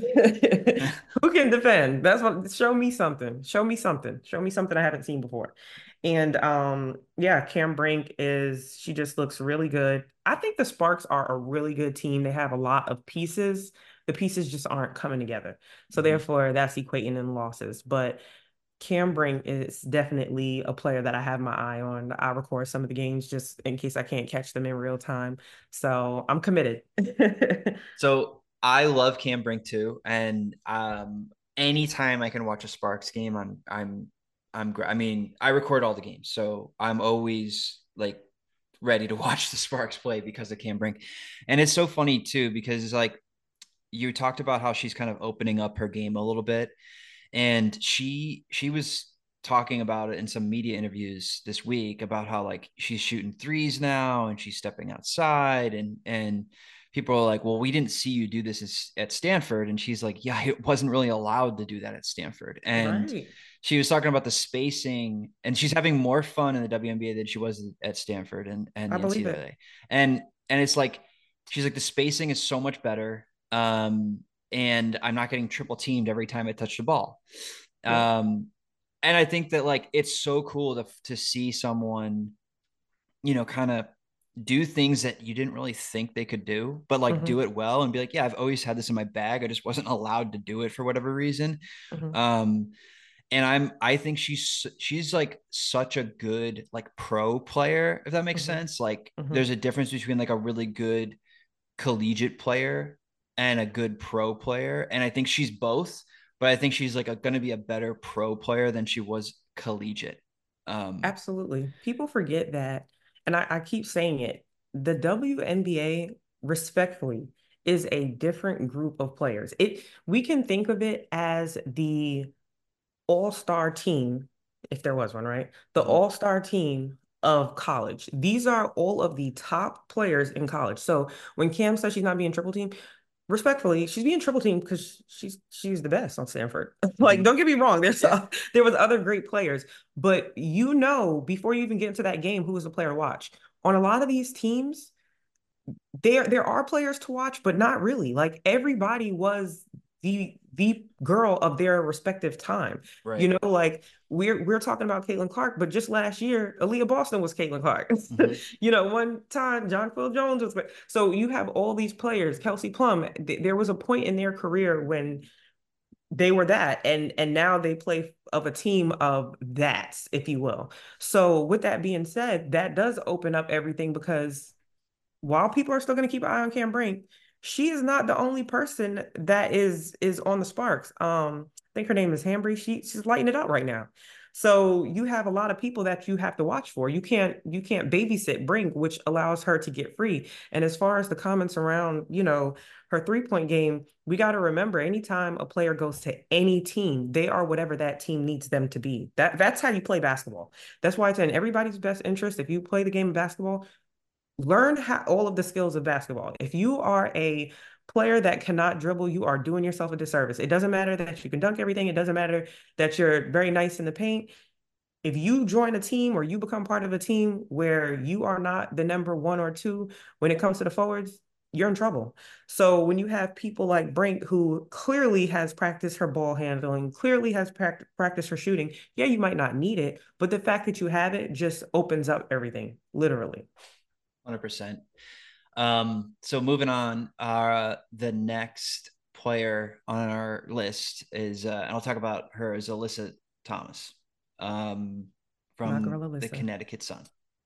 it. Who can defend? That's what show me something. Show me something. Show me something I haven't seen before. And um, yeah, Cam Brink is she just looks really good. I think the Sparks are a really good team. They have a lot of pieces. The pieces just aren't coming together. So Mhm. therefore that's equating in losses. But Cam Brink is definitely a player that I have my eye on. I record some of the games just in case I can't catch them in real time. So I'm committed. So I love Cam Brink too, and um, anytime I can watch a Sparks game, I'm I'm I'm I mean, I record all the games, so I'm always like ready to watch the Sparks play because of Cam Brink, and it's so funny too because like you talked about how she's kind of opening up her game a little bit, and she she was talking about it in some media interviews this week about how like she's shooting threes now and she's stepping outside and and people are like, well, we didn't see you do this at Stanford, and she's like, yeah, it wasn't really allowed to do that at Stanford. And Right. she was talking about the spacing, and she's having more fun in the W N B A than she was at Stanford and and I the believe it. N C double A. And and it's like she's like, the spacing is so much better. Um, and I'm not getting triple teamed every time I touch the ball. Yep. Um, and I think that like it's so cool to to see someone, you know, kind of do things that you didn't really think they could do, but like Hmm. do it well and be like, yeah, I've always had this in my bag. I just wasn't allowed to do it for whatever reason. Hmm. Um, and I'm I think she's she's like such a good like pro player, if that makes Hmm. sense. Like Hmm. there's a difference between like a really good collegiate player and a good pro player. And I think she's both, but I think she's like going to be a better pro player than she was collegiate. Um, Absolutely. People forget that, and I, I keep saying it. The W N B A, respectfully, is a different group of players. It we can think of it as the all-star team, if there was one, right? The mhm. all-star team of college. These are all of the top players in college. So when Cam says she's not being triple team, respectfully, she's being triple team because she's she's the best on Stanford. Like, Mhm. don't get me wrong, there's Yeah. uh, there was other great players, but you know, before you even get into that game, who was the player to watch? On a lot of these teams, there there are players to watch, but not really. Like everybody was the the girl of their respective time. You Right. know, like we're we're talking about Caitlin Clark, but just last year, Aaliyah Boston was Caitlin Clark. Mhm. You know, one time John Phil Jones was. So you have all these players. Kelsey Plum. Th- there was a point in their career when they were that, and and now they play of a team of that, if you will. So with that being said, that does open up everything because while people are still going to keep an eye on Cam Brink, she is not the only person that is is on the Sparks. Um, I think her name is Hambry. She she's lighting it up right now. So you have a lot of people that you have to watch for. You can't you can't babysit Brink, which allows her to get free. And as far as the comments around, you know, her three point game, we got to remember anytime a player goes to any team, they are whatever that team needs them to be. That that's how you play basketball. That's why it's in everybody's best interest. If you play the game of basketball, learn how, all of the skills of basketball. If you are a player that cannot dribble, you are doing yourself a disservice. It doesn't matter that you can dunk everything. It doesn't matter that you're very nice in the paint. If you join a team or you become part of a team where you are not the number one or two when it comes to the forwards, you're in trouble. So when you have people like Brink, who clearly has practiced her ball handling, clearly has pract- practiced her shooting, yeah, you might not need it, but the fact that you have it just opens up everything, literally. one hundred percent. Um, so moving on, uh, the next player on our list is, uh, and I'll talk about her, is Alyssa Thomas, um, My girl from the Alyssa. Connecticut Sun.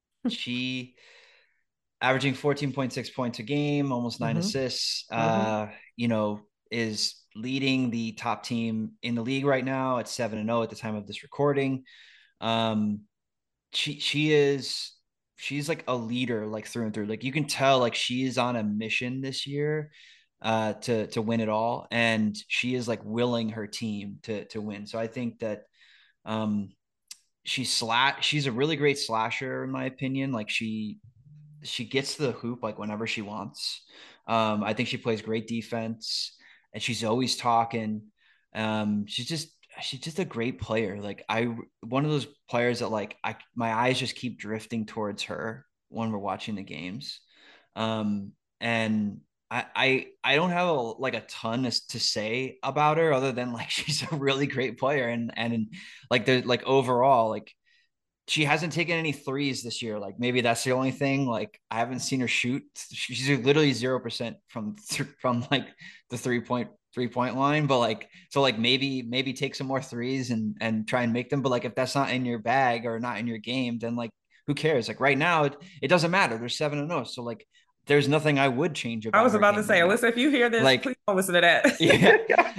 She averaging fourteen point six points a game, almost nine Hmm. assists, Hmm. uh, you know, is leading the top team in the league right now at seven and oh at the time of this recording. Um, she she is she's like a leader like through and through. Like you can tell like she is on a mission this year uh to to win it all, and she is like willing her team to to win. So I think that um she's slat she's a really great slasher in my opinion. Like she she gets to the hoop like whenever she wants. Um, I think she plays great defense, and she's always talking. Um, she's just she's just a great player. Like I one of those players that like I my eyes just keep drifting towards her when we're watching the games. Um, and I, I I don't have a, like a ton to say about her other than like she's a really great player, and and like the like overall like she hasn't taken any threes this year. Like maybe that's the only thing. Like I haven't seen her shoot. She's literally zero percent from from like the three point three point line. But like so like maybe maybe take some more threes and and try and make them. But like if that's not in your bag or not in your game, then like who cares? Like right now it, it doesn't matter. There's seven and oh. So like there's nothing I would change I about was her about to game say, right now. Alyssa, if you hear this, Like please don't listen to that. yeah.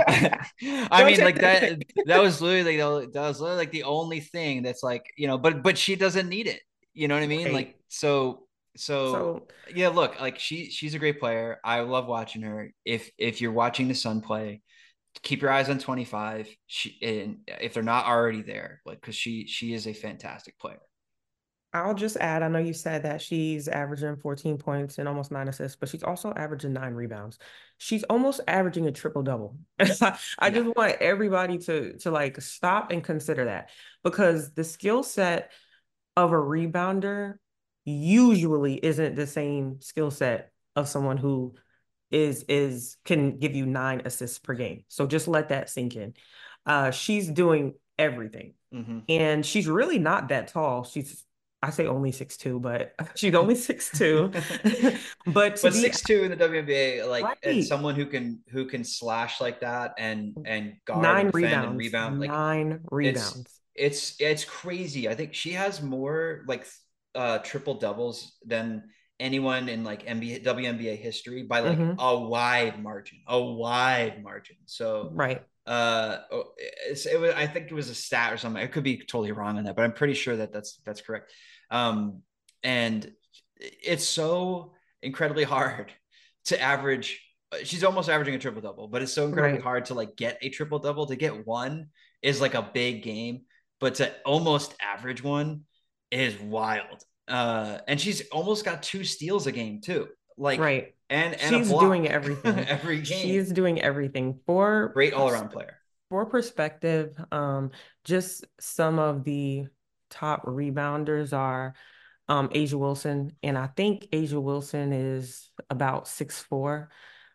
I Don't mean, take like that that, take. that was literally, like, that was literally like the only thing that's like, you know, but, but she doesn't need it. You know what I mean? Like, Right. so, so So yeah, look, like she, she's a great player. I love watching her. If, if you're watching the Sun play, keep your eyes on twenty-five. She, and if they're not already there, like, cause she, she is a fantastic player. I'll just add, I know you said that she's averaging fourteen points and almost nine assists, but she's also averaging nine rebounds. She's almost averaging a triple double. I Yeah. just want everybody to to like stop and consider that because the skill set of a rebounder usually isn't the same skill set of someone who is is can give you nine assists per game. So just let that sink in. Uh, she's doing everything, Mm-hmm. and she's really not that tall. She's I say only six two, but she's only six two. But to But be six two in the W N B A, like, and right, someone who can who can slash like that and and guard and nine defend and rebounds, rebound, like nine it's rebounds. it's it's crazy. I think she has more like uh triple doubles than anyone in like N B A W N B A history by like Hmm. a wide margin, a wide margin. So Right, uh oh, it's, it was, I think it was a stat or something. I could be totally wrong on that, but I'm pretty sure that that's that's correct. Um, and it's so incredibly hard to average. She's almost averaging a triple double, but it's so incredibly right, hard to like get a triple double. To get one is like a big game, but to almost average one is wild. Uh, and she's almost got two steals a game too, like right. and and a She's doing block everything. every She game. is doing everything for Great all around player. for perspective. Um, just some of the top rebounders are um Asia Wilson, and I think Asia Wilson is about six four.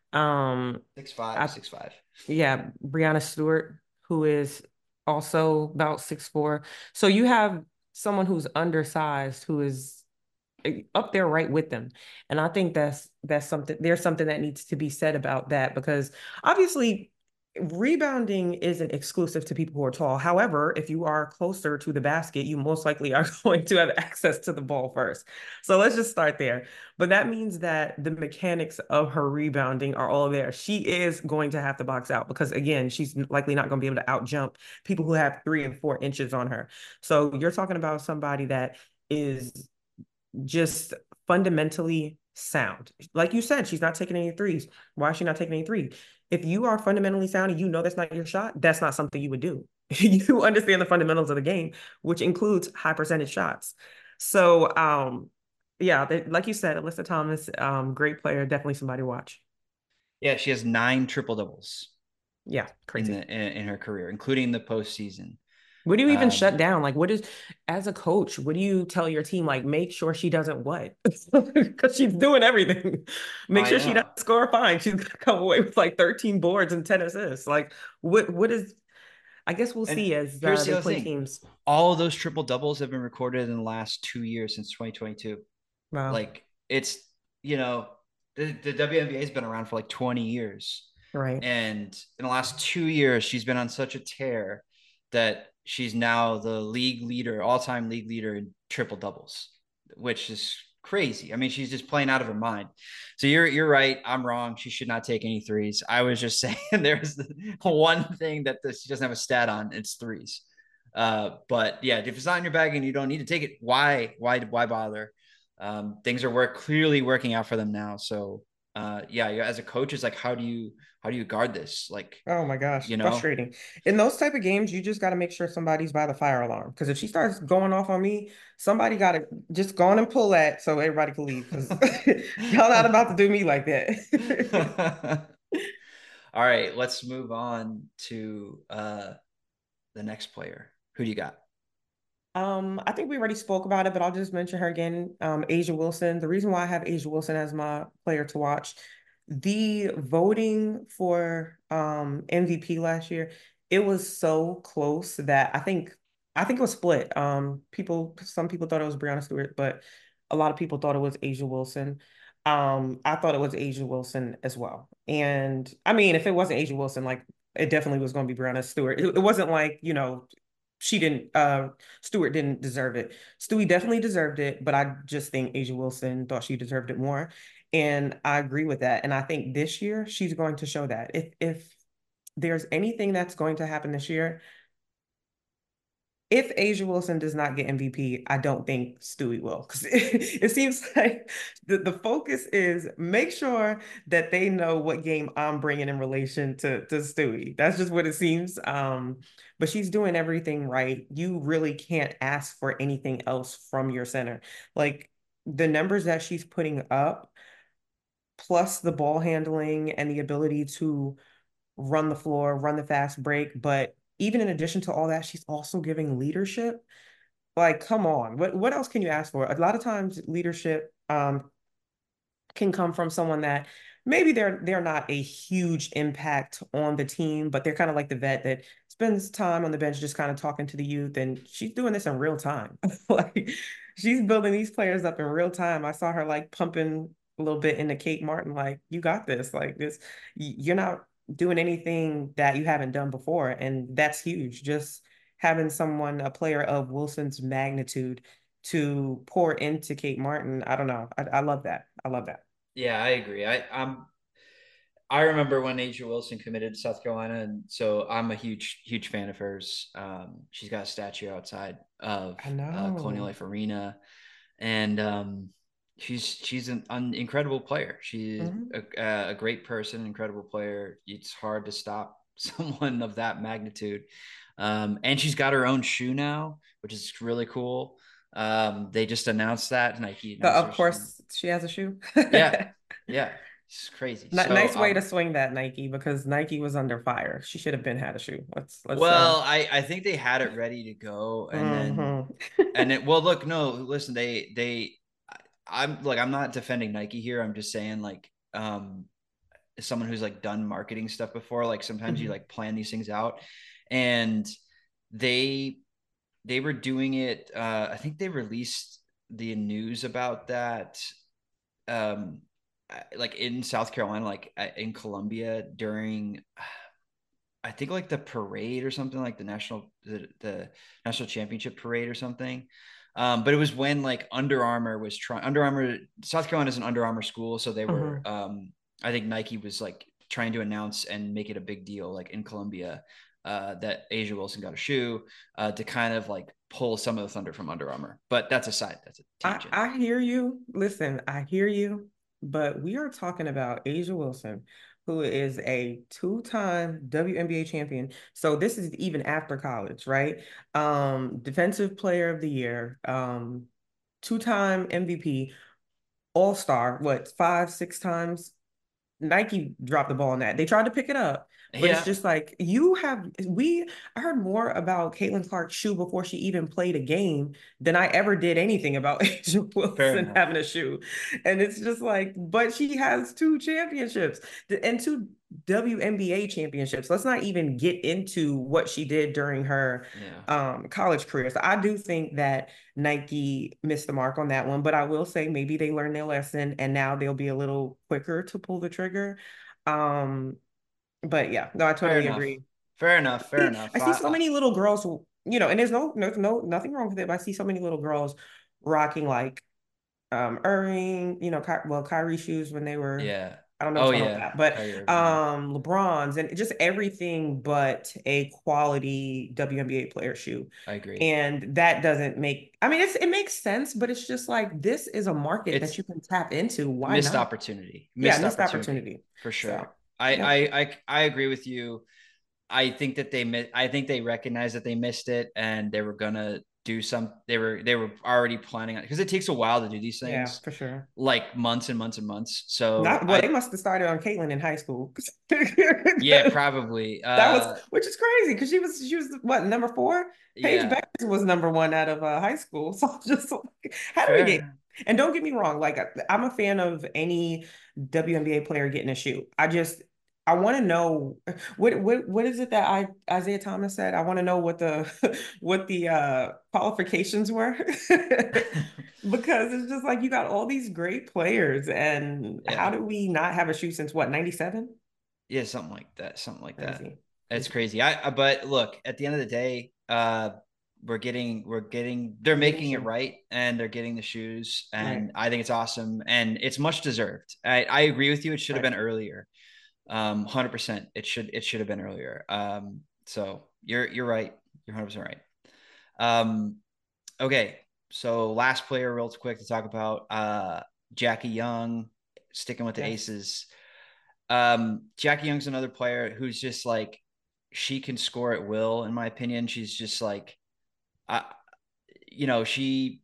Um, Six five, I six five. Yeah, Brianna Stewart, who is also about six four. So you have someone who's undersized who is eh, up there right with them. And I think that's that's something there's something that needs to be said about that because obviously rebounding isn't exclusive to people who are tall. However, if you are closer to the basket, you most likely are going to have access to the ball first. So let's just start there. But that means that the mechanics of her rebounding are all there. She is going to have to box out because again, she's likely not going to be able to out jump people who have three and four inches on her. So you're talking about somebody that is just fundamentally sound. Like you said, she's not taking any threes. Why is she not taking any threes? If you are fundamentally sound and you know that's not your shot, that's not something you would do. You understand the fundamentals of the game, which includes high percentage shots. So, um, yeah, they, like you said, Alyssa Thomas, um, great player, definitely somebody to watch. Yeah, she has nine triple doubles Yeah, in crazy. the in, in her career, including the postseason. What do you even shut Um, down? Like, what is, as a coach, what do you tell your team? Like, make sure she doesn't what? Because she's doing everything. Make I sure she know. doesn't score fine. She's gonna come away with like thirteen boards and ten assists. Like, what, what is, I guess we'll And see as uh, here's the they other play thing: teams. all of those triple doubles have been recorded in the last two years since twenty twenty-two. Wow. Like it's you know the the W N B A has been around for like twenty years, Right. and in the last two years she's been on such a tear that she's now the league leader, all time league leader in triple doubles, which is crazy. I mean, she's just playing out of her mind. So you're you're right. I'm wrong. She should not take any threes. I was just saying there's the one thing that this, she doesn't have a stat on. It's threes. Uh, but yeah, if it's not in your bag and you don't need to take it, why why why bother? Um, things are work clearly working out for them now. So uh, yeah, as a coach, it's like how do you how do you guard this? Like Oh my gosh, you know. frustrating. In those type of games, you just got to make sure somebody's by the fire alarm. Because if she starts going off on me, somebody got to just go on and pull that so everybody can leave. Because y'all not about to do me like that. All right, let's move on to uh, the next player. Who do you got? Um, I think we already spoke about it, but I'll just mention her again. Um, Asia Wilson. The reason why I have Asia Wilson as my player to watch, the voting for um M V P last year, it was so close that I think I think it was split. Um, people, some people thought it was Brianna Stewart, but a lot of people thought it was Asia Wilson. Um, I thought it was Asia Wilson as well. And I mean, if it wasn't Asia Wilson, like it definitely was going to be Brianna Stewart. It, it wasn't like, you know, she didn't uh Stewart didn't deserve it. Stewie definitely deserved it, but I just think Asia Wilson thought she deserved it more. And I agree with that. And I think this year she's going to show that. If if there's anything that's going to happen this year, if Asia Wilson does not get M V P, I don't think Stewie will. Because it, it seems like the, the focus is make sure that they know what game I'm bringing in relation to, to Stewie. That's just what it seems. Um, but she's doing everything right. You really can't ask for anything else from your center. Like the numbers that she's putting up, plus the ball handling and the ability to run the floor, run the fast break. But even in addition to all that, she's also giving leadership. Like, come on, what what else can you ask for? A lot of times, leadership, um, can come from someone that maybe they're they're not a huge impact on the team, but they're kind of like the vet that spends time on the bench just kind of talking to the youth, and she's doing this in real time. Like she's building these players up in real time. I saw her like pumping a little bit into Kate Martin, like, you got this, like this, you're not doing anything that you haven't done before, and that's huge. Just having someone, a player of Wilson's magnitude, to pour into Kate Martin. I don't know. I, I love that. I love that. Yeah, I agree. I, I'm I remember when Asia Wilson committed to South Carolina, and so I'm a huge, huge fan of hers. Um, she's got a statue outside of I uh, Colonial know. Life Arena, and um, she's she's an, an incredible player. She's Mhm. a, a great person, incredible player. It's hard to stop someone of that magnitude, um, and she's got her own shoe now, which is really cool. Um, they just announced that Nike So announced of their shoe. course she has a shoe. Yeah, yeah, it's crazy. Ni- So Nice way to um, swing that, Nike, because Nike was under fire. She should have been had a shoe. Let's let's uh Well, I I think they had it ready to go, and then mhm. and it well, look, no, listen, they they I'm like I'm not defending Nike here. I'm just saying like um as someone who's like done marketing stuff before, like sometimes you Mhm. like plan these things out, and they they were doing it. Uh, I think they released the news about that um like in South Carolina, like in Columbia during I think like the parade or something like the national the, the national championship parade or something. Um, but it was when like Under Armour was trying Under Armour South Carolina is an Under Armour school, so they were Mhm. um, I think Nike was like trying to announce and make it a big deal like in Columbia uh, that Asia Wilson got a shoe uh, to kind of like pull some of the thunder from Under Armour. But that's a side, that's a I, tangent. I hear you. Listen, I hear you, but we are talking about Asia Wilson, who is a two-time W N B A champion. So this is even after college, right? Um, Defensive Player of the Year, um, two-time M V P, All-Star, what, five, six times Nike dropped the ball on that. They tried to pick it up, but it's Yeah, just like you have we I heard more about Caitlin Clark's shoe before she even played a game than I ever did anything about Asia fair Wilson enough. having a shoe. And it's just like, but she has two championships and two W N B A championships. Let's not even get into what she did during her Yeah. um, college career. So I do think that Nike missed the mark on that one, but I will say maybe they learned their lesson and now they'll be a little quicker to pull the trigger. Um, but yeah, no, I Fair totally enough. agree. Fair enough. Fair See, I enough. see I, so I, many little girls who, you know, and there's no, no, no, nothing wrong with it, but I see so many little girls rocking like um Irving, you know, Ky well, Kyrie shoes when they were, yeah. I don't know Oh what's going on with yeah. that, but Kyrie Irving. Yeah. um LeBron's and just everything but a quality W N B A player shoe. I agree. And that doesn't make, I mean, it's it makes sense, but it's just like this is a market that It's you can tap into. Why missed not? opportunity. Yeah, Missed missed opportunity opportunity. for So, sure. I yep. I I, I agree with you. I think that they mi- I think they recognized that they missed it and they were gonna do some. They were they were already planning on because it takes a while to do these Yeah, things, for sure. like months and months and months. So Not well, they I must have started on Caitlyn in high school. yeah probably That was, uh which is crazy because she was she was what, number four? Paige yeah Beckers was number one out of uh, high school. So I'm just like, how do we get? fair. And don't get me wrong, like I- I'm a fan of any W N B A player getting a shoe. I just I want to know what what what is it that I Isaiah Thomas said? I want to know what the what the uh qualifications were. Because it's just like you got all these great players, and how Yeah. do we not have a shoe since what, ninety-seven? Yeah, something like that. Something like that. Crazy, It's crazy. crazy. I, I but look, at the end of the day, uh we're getting we're getting they're We're getting making it shoe. right and they're getting the shoes Right, and I think it's awesome and it's much deserved. I, I agree with you. It should have right. been earlier. Um one hundred percent. It should it should have been earlier. Um so you're you're right. You're one hundred percent right. Um okay. So last player real quick to talk about uh Jackie Young sticking with the Yes. Aces. Um, Jackie Young's another player who's just like she can score at will, in my opinion. She's just like I you know, she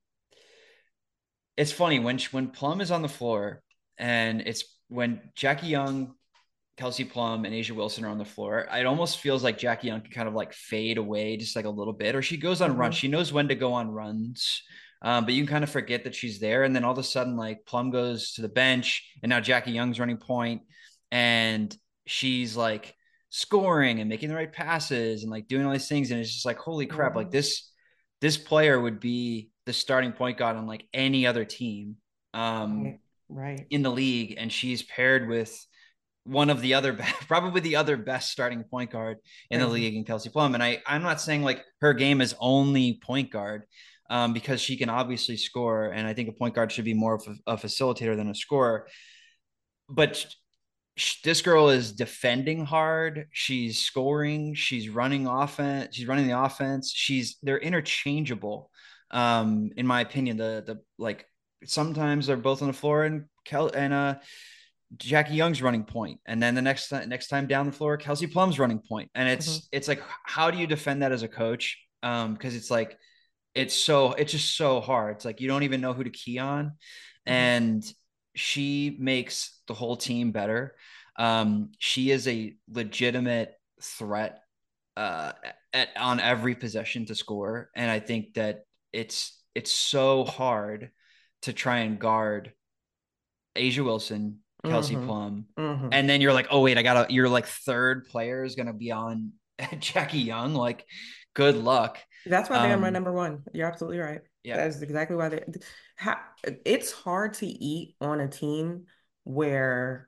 it's funny when she, when Plum is on the floor and it's when Jackie Young, Kelsey Plum, and Asia Wilson are on the floor, it almost feels like Jackie Young can kind of like fade away just like a little bit, or she goes on runs. Hmm. She knows when to go on runs. Um, but you can kind of forget that she's there. And then all of a sudden, like Plum goes to the bench and now Jackie Young's running point and she's like scoring and making the right passes and like doing all these things. And it's just like, holy crap, like Mhm. this, this player would be the starting point guard on like any other team um, Right, right, in the league. And she's paired with one of the other, probably the other best starting point guard in the crazy. league in Kelsey Plum. And I, I'm not saying like her game is only point guard um, because she can obviously score. And I think a point guard should be more of a, a facilitator than a scorer. But this girl is defending hard. She's scoring. She's running offense. She's running the offense. She's they're interchangeable. Um, in my opinion, the the like sometimes they're both on the floor and Kel and uh Jackie Young's running point, and then the next next time down the floor, Kelsey Plum's running point, and Mhm. it's it's like how do you defend that as a coach? Um, because it's like it's so it's just so hard. It's like you don't even know who to key on, Mhm. and she makes the whole team better. Um, she is a legitimate threat uh, at, on every possession to score, and I think that it's it's so hard to try and guard Asia Wilson, Kelsey Mhm. Plum, Mhm. and then you're like, oh wait, I gotta. You're like third player is gonna be on Jackie Young. Like, good luck. That's why they're my Um, number one. You're absolutely right. yeah, That is exactly why they. How, it's hard to eat on a team where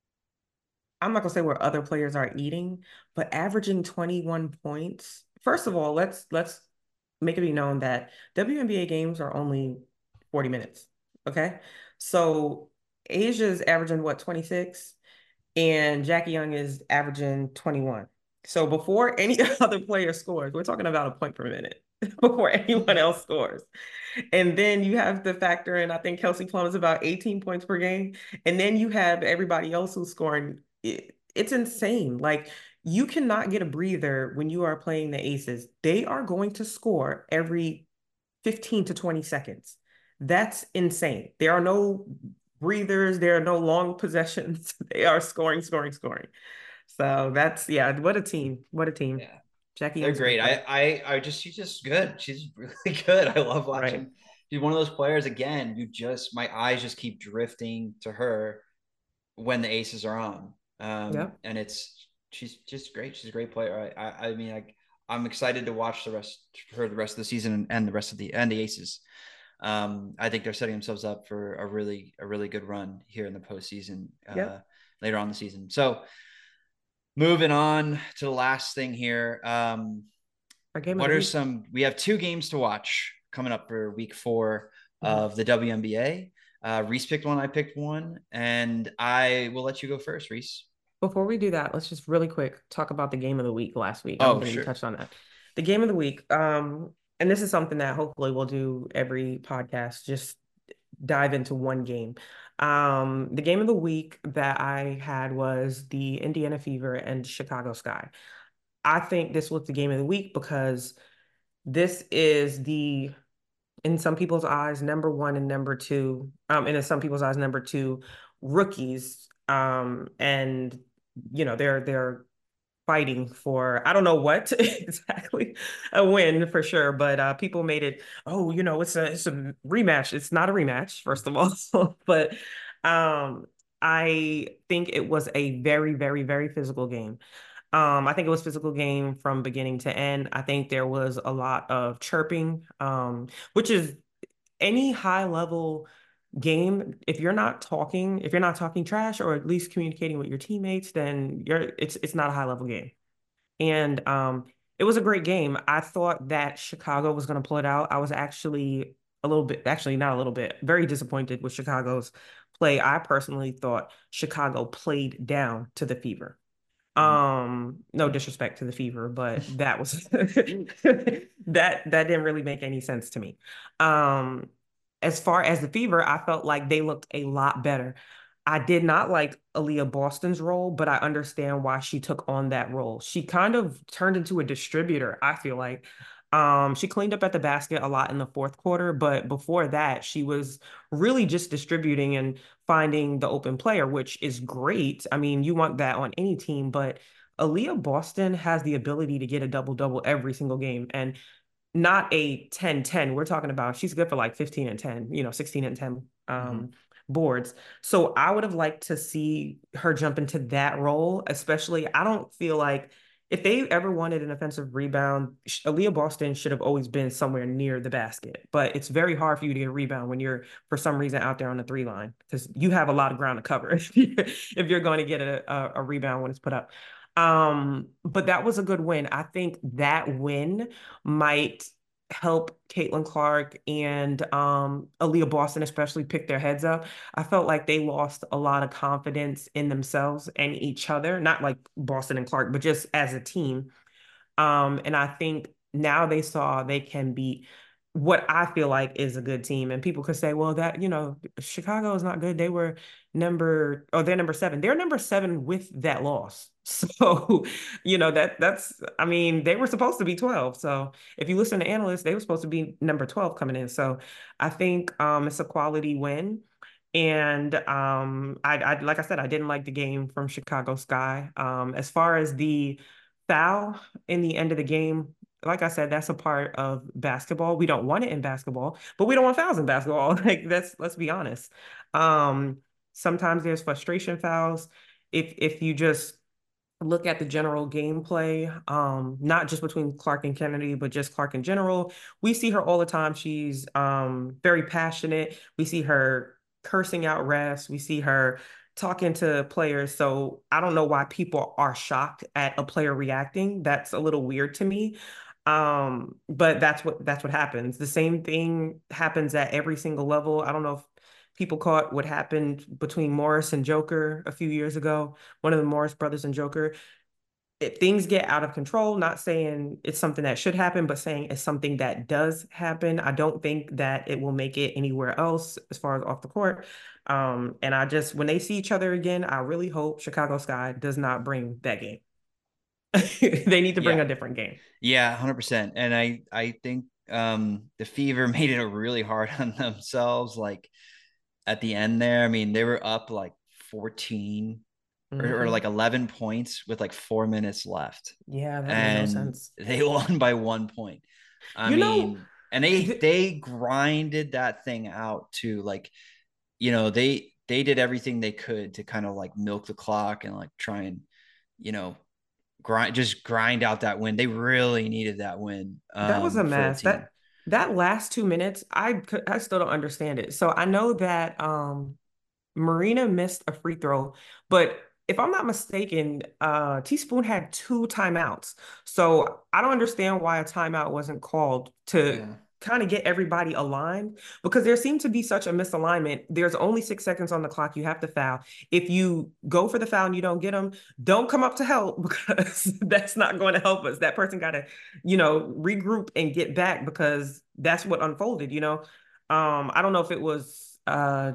I'm not gonna say where other players are eating, but averaging twenty-one points. First of all, let's let's make it be known that W N B A games are only forty minutes. Okay. So Asia's averaging what, twenty-six? And Jackie Young is averaging twenty-one. So before any other player scores, we're talking about a point per minute before anyone else scores. And then you have to factor in, I think Kelsey Plum is about eighteen points per game. And then you have everybody else who's scoring. It, it's insane. Like you cannot get a breather when you are playing the Aces. They are going to score every fifteen to twenty seconds. That's insane. There are no breathers, there are no long possessions. They are scoring, scoring, scoring. So that's yeah, what a team. What a team. yeah. Jackie They're Young's a great. great I, player. I, I just, she's just good. She's really good. I love Right. watching. She's one of those players again. You just, my eyes just keep drifting to her when the aces are on. Um, Yep. and it's, she's just great. She's a great player. I, I, I mean, I, I'm excited to watch the rest, her the rest of the season and the rest of the, and the aces. Um, I think they're setting themselves up for a really, a really good run here in the postseason, uh, Yep. later on the season. So moving on to the last thing here. Um, Our game of what the are week. some? We have two games to watch coming up for week four Mhm. of the W N B A. Uh, Reese picked one, I picked one, and I will let you go first, Reese. Before we do that, let's just really quick talk about the game of the week last week. I don't Oh, think we sure. touched on that. The game of the week, um, and this is something that hopefully we'll do every podcast, just dive into one game. Um, the game of the week that I had was the Indiana Fever and Chicago Sky. I think this was the game of the week because this is the, in some people's eyes, number one and number two, um, and in some people's eyes, number two rookies. Um, and you know, they're they're fighting for I don't know what exactly a win for sure, but uh, people made it. Oh, you know, it's a it's a rematch. It's not a rematch, first of all, but um, I think it was a very, very, very physical game. Um, I think it was physical game from beginning to end. I think there was a lot of chirping, um, which is any high level game. If you're not talking, if you're not talking trash or at least communicating with your teammates, then you're it's it's not a high level game. And um, it was a great game. I thought that Chicago was going to pull it out. I was actually a little bit, actually not a little bit, very disappointed with Chicago's play. I personally thought Chicago played down to the Fever. Mhm. Um, no disrespect to the Fever, but that was that that didn't really make any sense to me. Um, as far as the Fever, I felt like they looked a lot better. I did not like Aaliyah Boston's role, but I understand why she took on that role. She kind of turned into a distributor, I feel like. Um, she cleaned up at the basket a lot in the fourth quarter, but before that, she was really just distributing and finding the open player, which is great. I mean, you want that on any team, but Aaliyah Boston has the ability to get a double double every single game. And not a ten ten. We're talking about she's good for like fifteen and ten, you know, sixteen and ten Hmm. um boards. So I would have liked to see her jump into that role, especially I don't feel like if they ever wanted an offensive rebound, Aaliyah Boston should have always been somewhere near the basket. But it's very hard for you to get a rebound when you're for some reason out there on the three line because you have a lot of ground to cover if you're, if you're going to get a, a, a rebound when it's put up. Um, but that was a good win. I think that win might help Caitlin Clark and um, Aaliyah Boston especially pick their heads up. I felt like they lost a lot of confidence in themselves and each other, not like Boston and Clark, but just as a team. Um, and I think now they saw they can beat what I feel like is a good team. And people could say, well, that, you know, Chicago is not good. They were number, oh, they're number seven. They're number seven with that loss. So, you know, that that's, I mean, they were supposed to be twelve. So if you listen to analysts, they were supposed to be number twelve coming in. So I think um, it's a quality win. And um, I, I, like I said, I didn't like the game from Chicago Sky. Um, as far as the foul in the end of the game, like I said, that's a part of basketball. We don't want it in basketball, but we don't want fouls in basketball. Like that's let's be honest. Um, sometimes there's frustration fouls. If if you just look at the general gameplay, um, not just between Clark and Kennedy, but just Clark in general. We see her all the time. She's um, very passionate. We see her cursing out refs. We see her talking to players. So I don't know why people are shocked at a player reacting. That's a little weird to me. Um, but that's what that's what happens. The same thing happens at every single level. I don't know if people caught what happened between Morris and Joker a few years ago, one of the Morris brothers and Joker. If things get out of control, not saying it's something that should happen, but saying it's something that does happen. I don't think that it will make it anywhere else as far as off the court. Um, and I just, when they see each other again, I really hope Chicago Sky does not bring that game. They need to bring Yeah. a different game. Yeah, one hundred percent. And I I think um the Fever made it really hard on themselves like at the end there. I mean, they were up like fourteen or, or Hmm. like eleven points with like four minutes left. Yeah, that made no And sense. they won by one point. I You know, mean, and they th they grinded that thing out too. Like, you know, they they did everything they could to kind of like milk the clock and like try and, you know, grind just grind out that win. They really needed that win that was a um for the mess. team. That that last two minutes, I could, I still don't understand it. So I know that um Marina missed a free throw, but if I'm not mistaken, uh, Teaspoon had two timeouts. So I don't understand why a timeout wasn't called to Yeah. kind of get everybody aligned because there seemed to be such a misalignment. There's only six seconds on the clock. You have to foul. If you go for the foul and you don't get them, don't come up to help because that's not going to help us. That person got to, you know, regroup and get back because that's what unfolded, you know. Um, I don't know if it was uh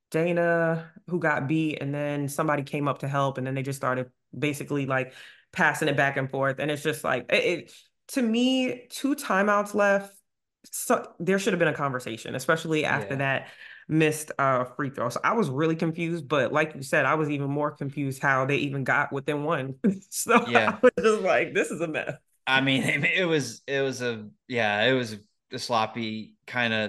Dana who got beat, and then somebody came up to help, and then they just started basically like passing it back and forth. And it's just like it, it to me, two timeouts left. So there should have been a conversation, especially after Yeah. that missed uh free throw. So I was really confused, but like you said, I was even more confused how they even got within one. So I Yeah. was just like, this is a mess. I mean, it was it was a yeah, it was a sloppy kind of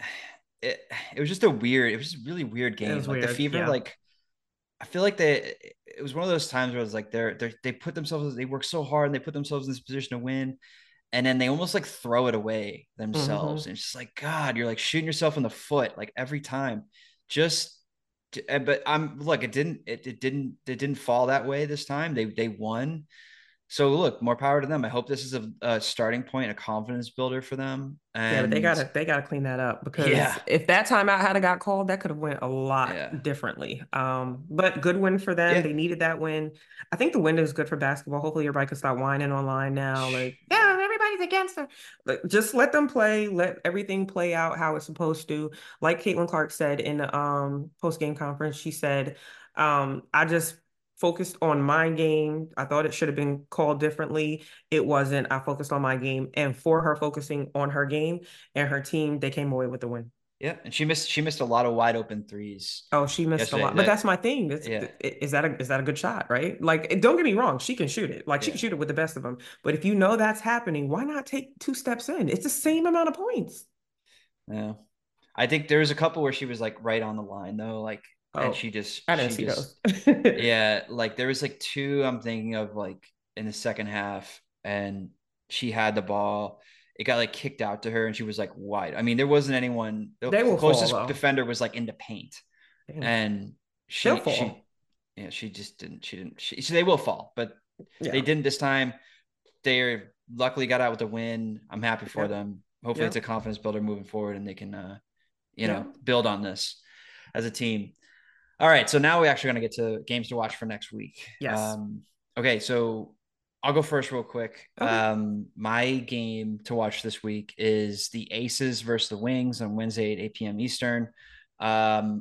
it, it was just a weird, it was just a really weird It game. was Like the weird. Fever, Yeah. like I feel like they it was one of those times where it's like they're they they put themselves they work so hard and they put themselves in this position to win, and then they almost like throw it away themselves. Hmm. And it's just like God, you're like shooting yourself in the foot like every time. Just but I'm look, it didn't it, it didn't it didn't fall that way this time. They they won. So look, more power to them. I hope this is a, a starting point, a confidence builder for them. Yeah, but they And gotta they gotta clean that up because yeah, if that timeout had got called, that could have went a lot yeah, differently. Um, but good win for them. yeah, They needed that win. I think the win is good for basketball. Hopefully, everybody can start whining online now. Like, yeah, yeah, everybody's against her. Like, just let them play. Let everything play out how it's supposed to. Like Caitlin Clark said in the um post game conference, she said, um, I just focused on my game. I thought it should have been called differently. It wasn't. I focused on my game. And for her focusing on her game and her team, they came away with the win. Yeah, and she missed she missed a lot of wide open threes Oh, she missed a yesterday. lot. But That that's my thing. Is, yeah, is that a, is that a good shot, right? Like, don't get me wrong, she can shoot it. Like, she can yeah, shoot it with the best of them. But if you know that's happening, why not take two steps in? It's the same amount of points. yeah. I think there was a couple where she was like right on the line though, like, and Oh, she just I didn't she see just those. yeah, like there was like two I'm thinking of like in the second half, and she had the ball. It got like kicked out to her, and she was like wide. I mean, there wasn't anyone. The They will fall closest though. defender was like in the paint, Damn. and They'll she she fall. yeah she just didn't she didn't she, so they will fall, but they Yeah. didn't this time. They luckily got out with the win. I'm happy for Yep. them. Hopefully, it's a Yep. confidence builder moving forward, and they can uh, you know Yep. build on this as a team. All right, so now we're actually going to get to games to watch for next week. Yes. Um, okay, so I'll go first real quick. Okay. Um, my game to watch this week is the Aces versus the Wings on Wednesday at eight p m. Eastern. Um,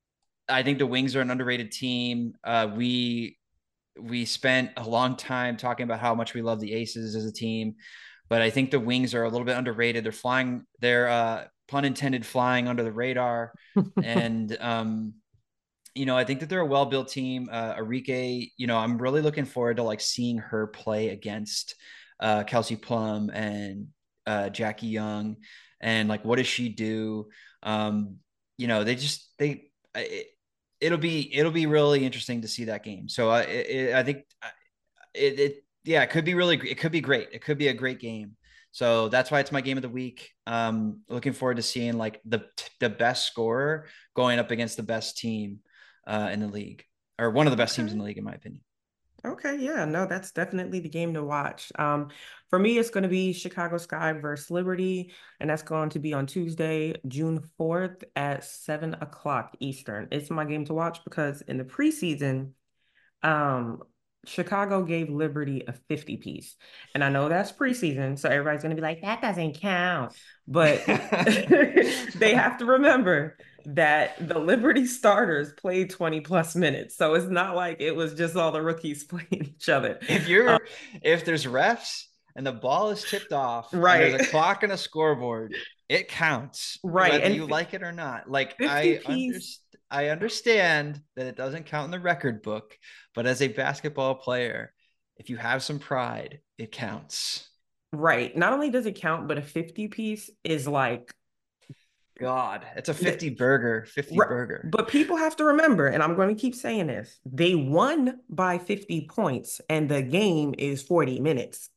I think the Wings are an underrated team. Uh, we we spent a long time talking about how much we love the Aces as a team, but I think the Wings are a little bit underrated. They're flying, they're uh, pun intended, flying under the radar, and um, you know, I think that they're a well-built team. Uh, Arike, you know, I'm really looking forward to like seeing her play against uh, Kelsey Plum and uh, Jackie Young, and like what does she do? Um, you know, they just they it, it'll be it'll be really interesting to see that game. So I it, I think it, it yeah, it could be really it could be great. It could be a great game. So that's why it's my game of the week. Um, looking forward to seeing like the the best scorer going up against the best team uh, in the league, or one of the best teams in Okay. the league, in my opinion. Okay, yeah, no, that's definitely the game to watch. Um, for me, it's going to be Chicago Sky versus Liberty, and that's going to be on Tuesday, June fourth at seven o'clock Eastern. It's my game to watch because in the preseason, um, Chicago gave Liberty a fifty piece. And I know that's preseason, so everybody's going to be like, that doesn't count. But they have to remember that the Liberty starters played twenty plus minutes. So it's not like it was just all the rookies playing each other. if Um, you're if there's refs and the ball is tipped off and there's right. a clock and a scoreboard, it counts Right. whether And you like it or not. Like fifty I piece. understand I understand that it doesn't count in the record book, but as a basketball player, if you have some pride, it counts. Right. Not only does it count, but a fifty piece is like God, it's a fifty burger, fifty Right. burger. But people have to remember, and I'm going to keep saying this, they won by fifty points and the game is forty minutes.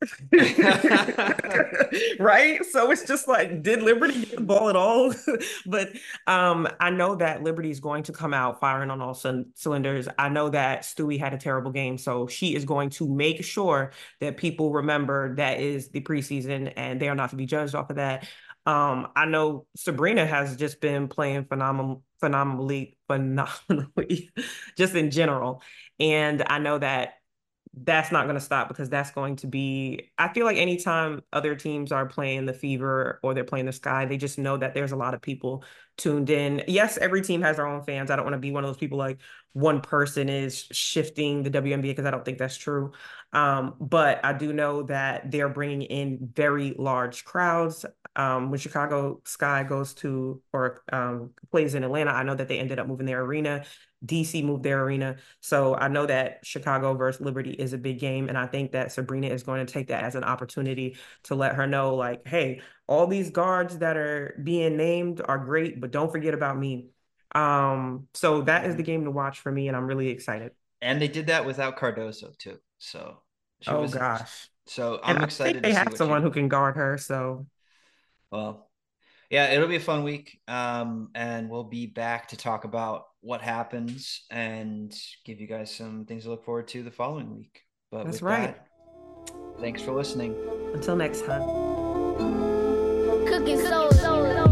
Right? So it's just like, did Liberty get the ball at all? But um, I know that Liberty is going to come out firing on all cylinders. I know that Stewie had a terrible game, so she is going to make sure that people remember that is the preseason and they are not to be judged off of that. Um, I know Sabrina has just been playing phenomenal, phenomenally, phenomenally, just in general. And I know that that's not going to stop because that's going to be, I feel like anytime other teams are playing the Fever or they're playing the Sky, they just know that there's a lot of people tuned in. Yes, every team has their own fans. I don't want to be one of those people like one person is shifting the W N B A because I don't think that's true. Um, but I do know that they're bringing in very large crowds. Um, when Chicago Sky goes to or um, plays in Atlanta, I know that they ended up moving their arena. D C moved their arena. So I know that Chicago versus Liberty is a big game. And I think that Sabrina is going to take that as an opportunity to let her know, like, hey, all these guards that are being named are great, but don't forget about me. Um, so that is the Mhm. game to watch for me, and I'm really excited. And they did that without Cardoso too. So she Oh wasn't. gosh. So And I'm I think excited to they see have what she someone who does. can guard her. So Well, yeah, it'll be a fun week. Um, and we'll be back to talk about what happens and give you guys some things to look forward to the following week. But that's with right. that, thanks for listening. Until next time. Cooking soul.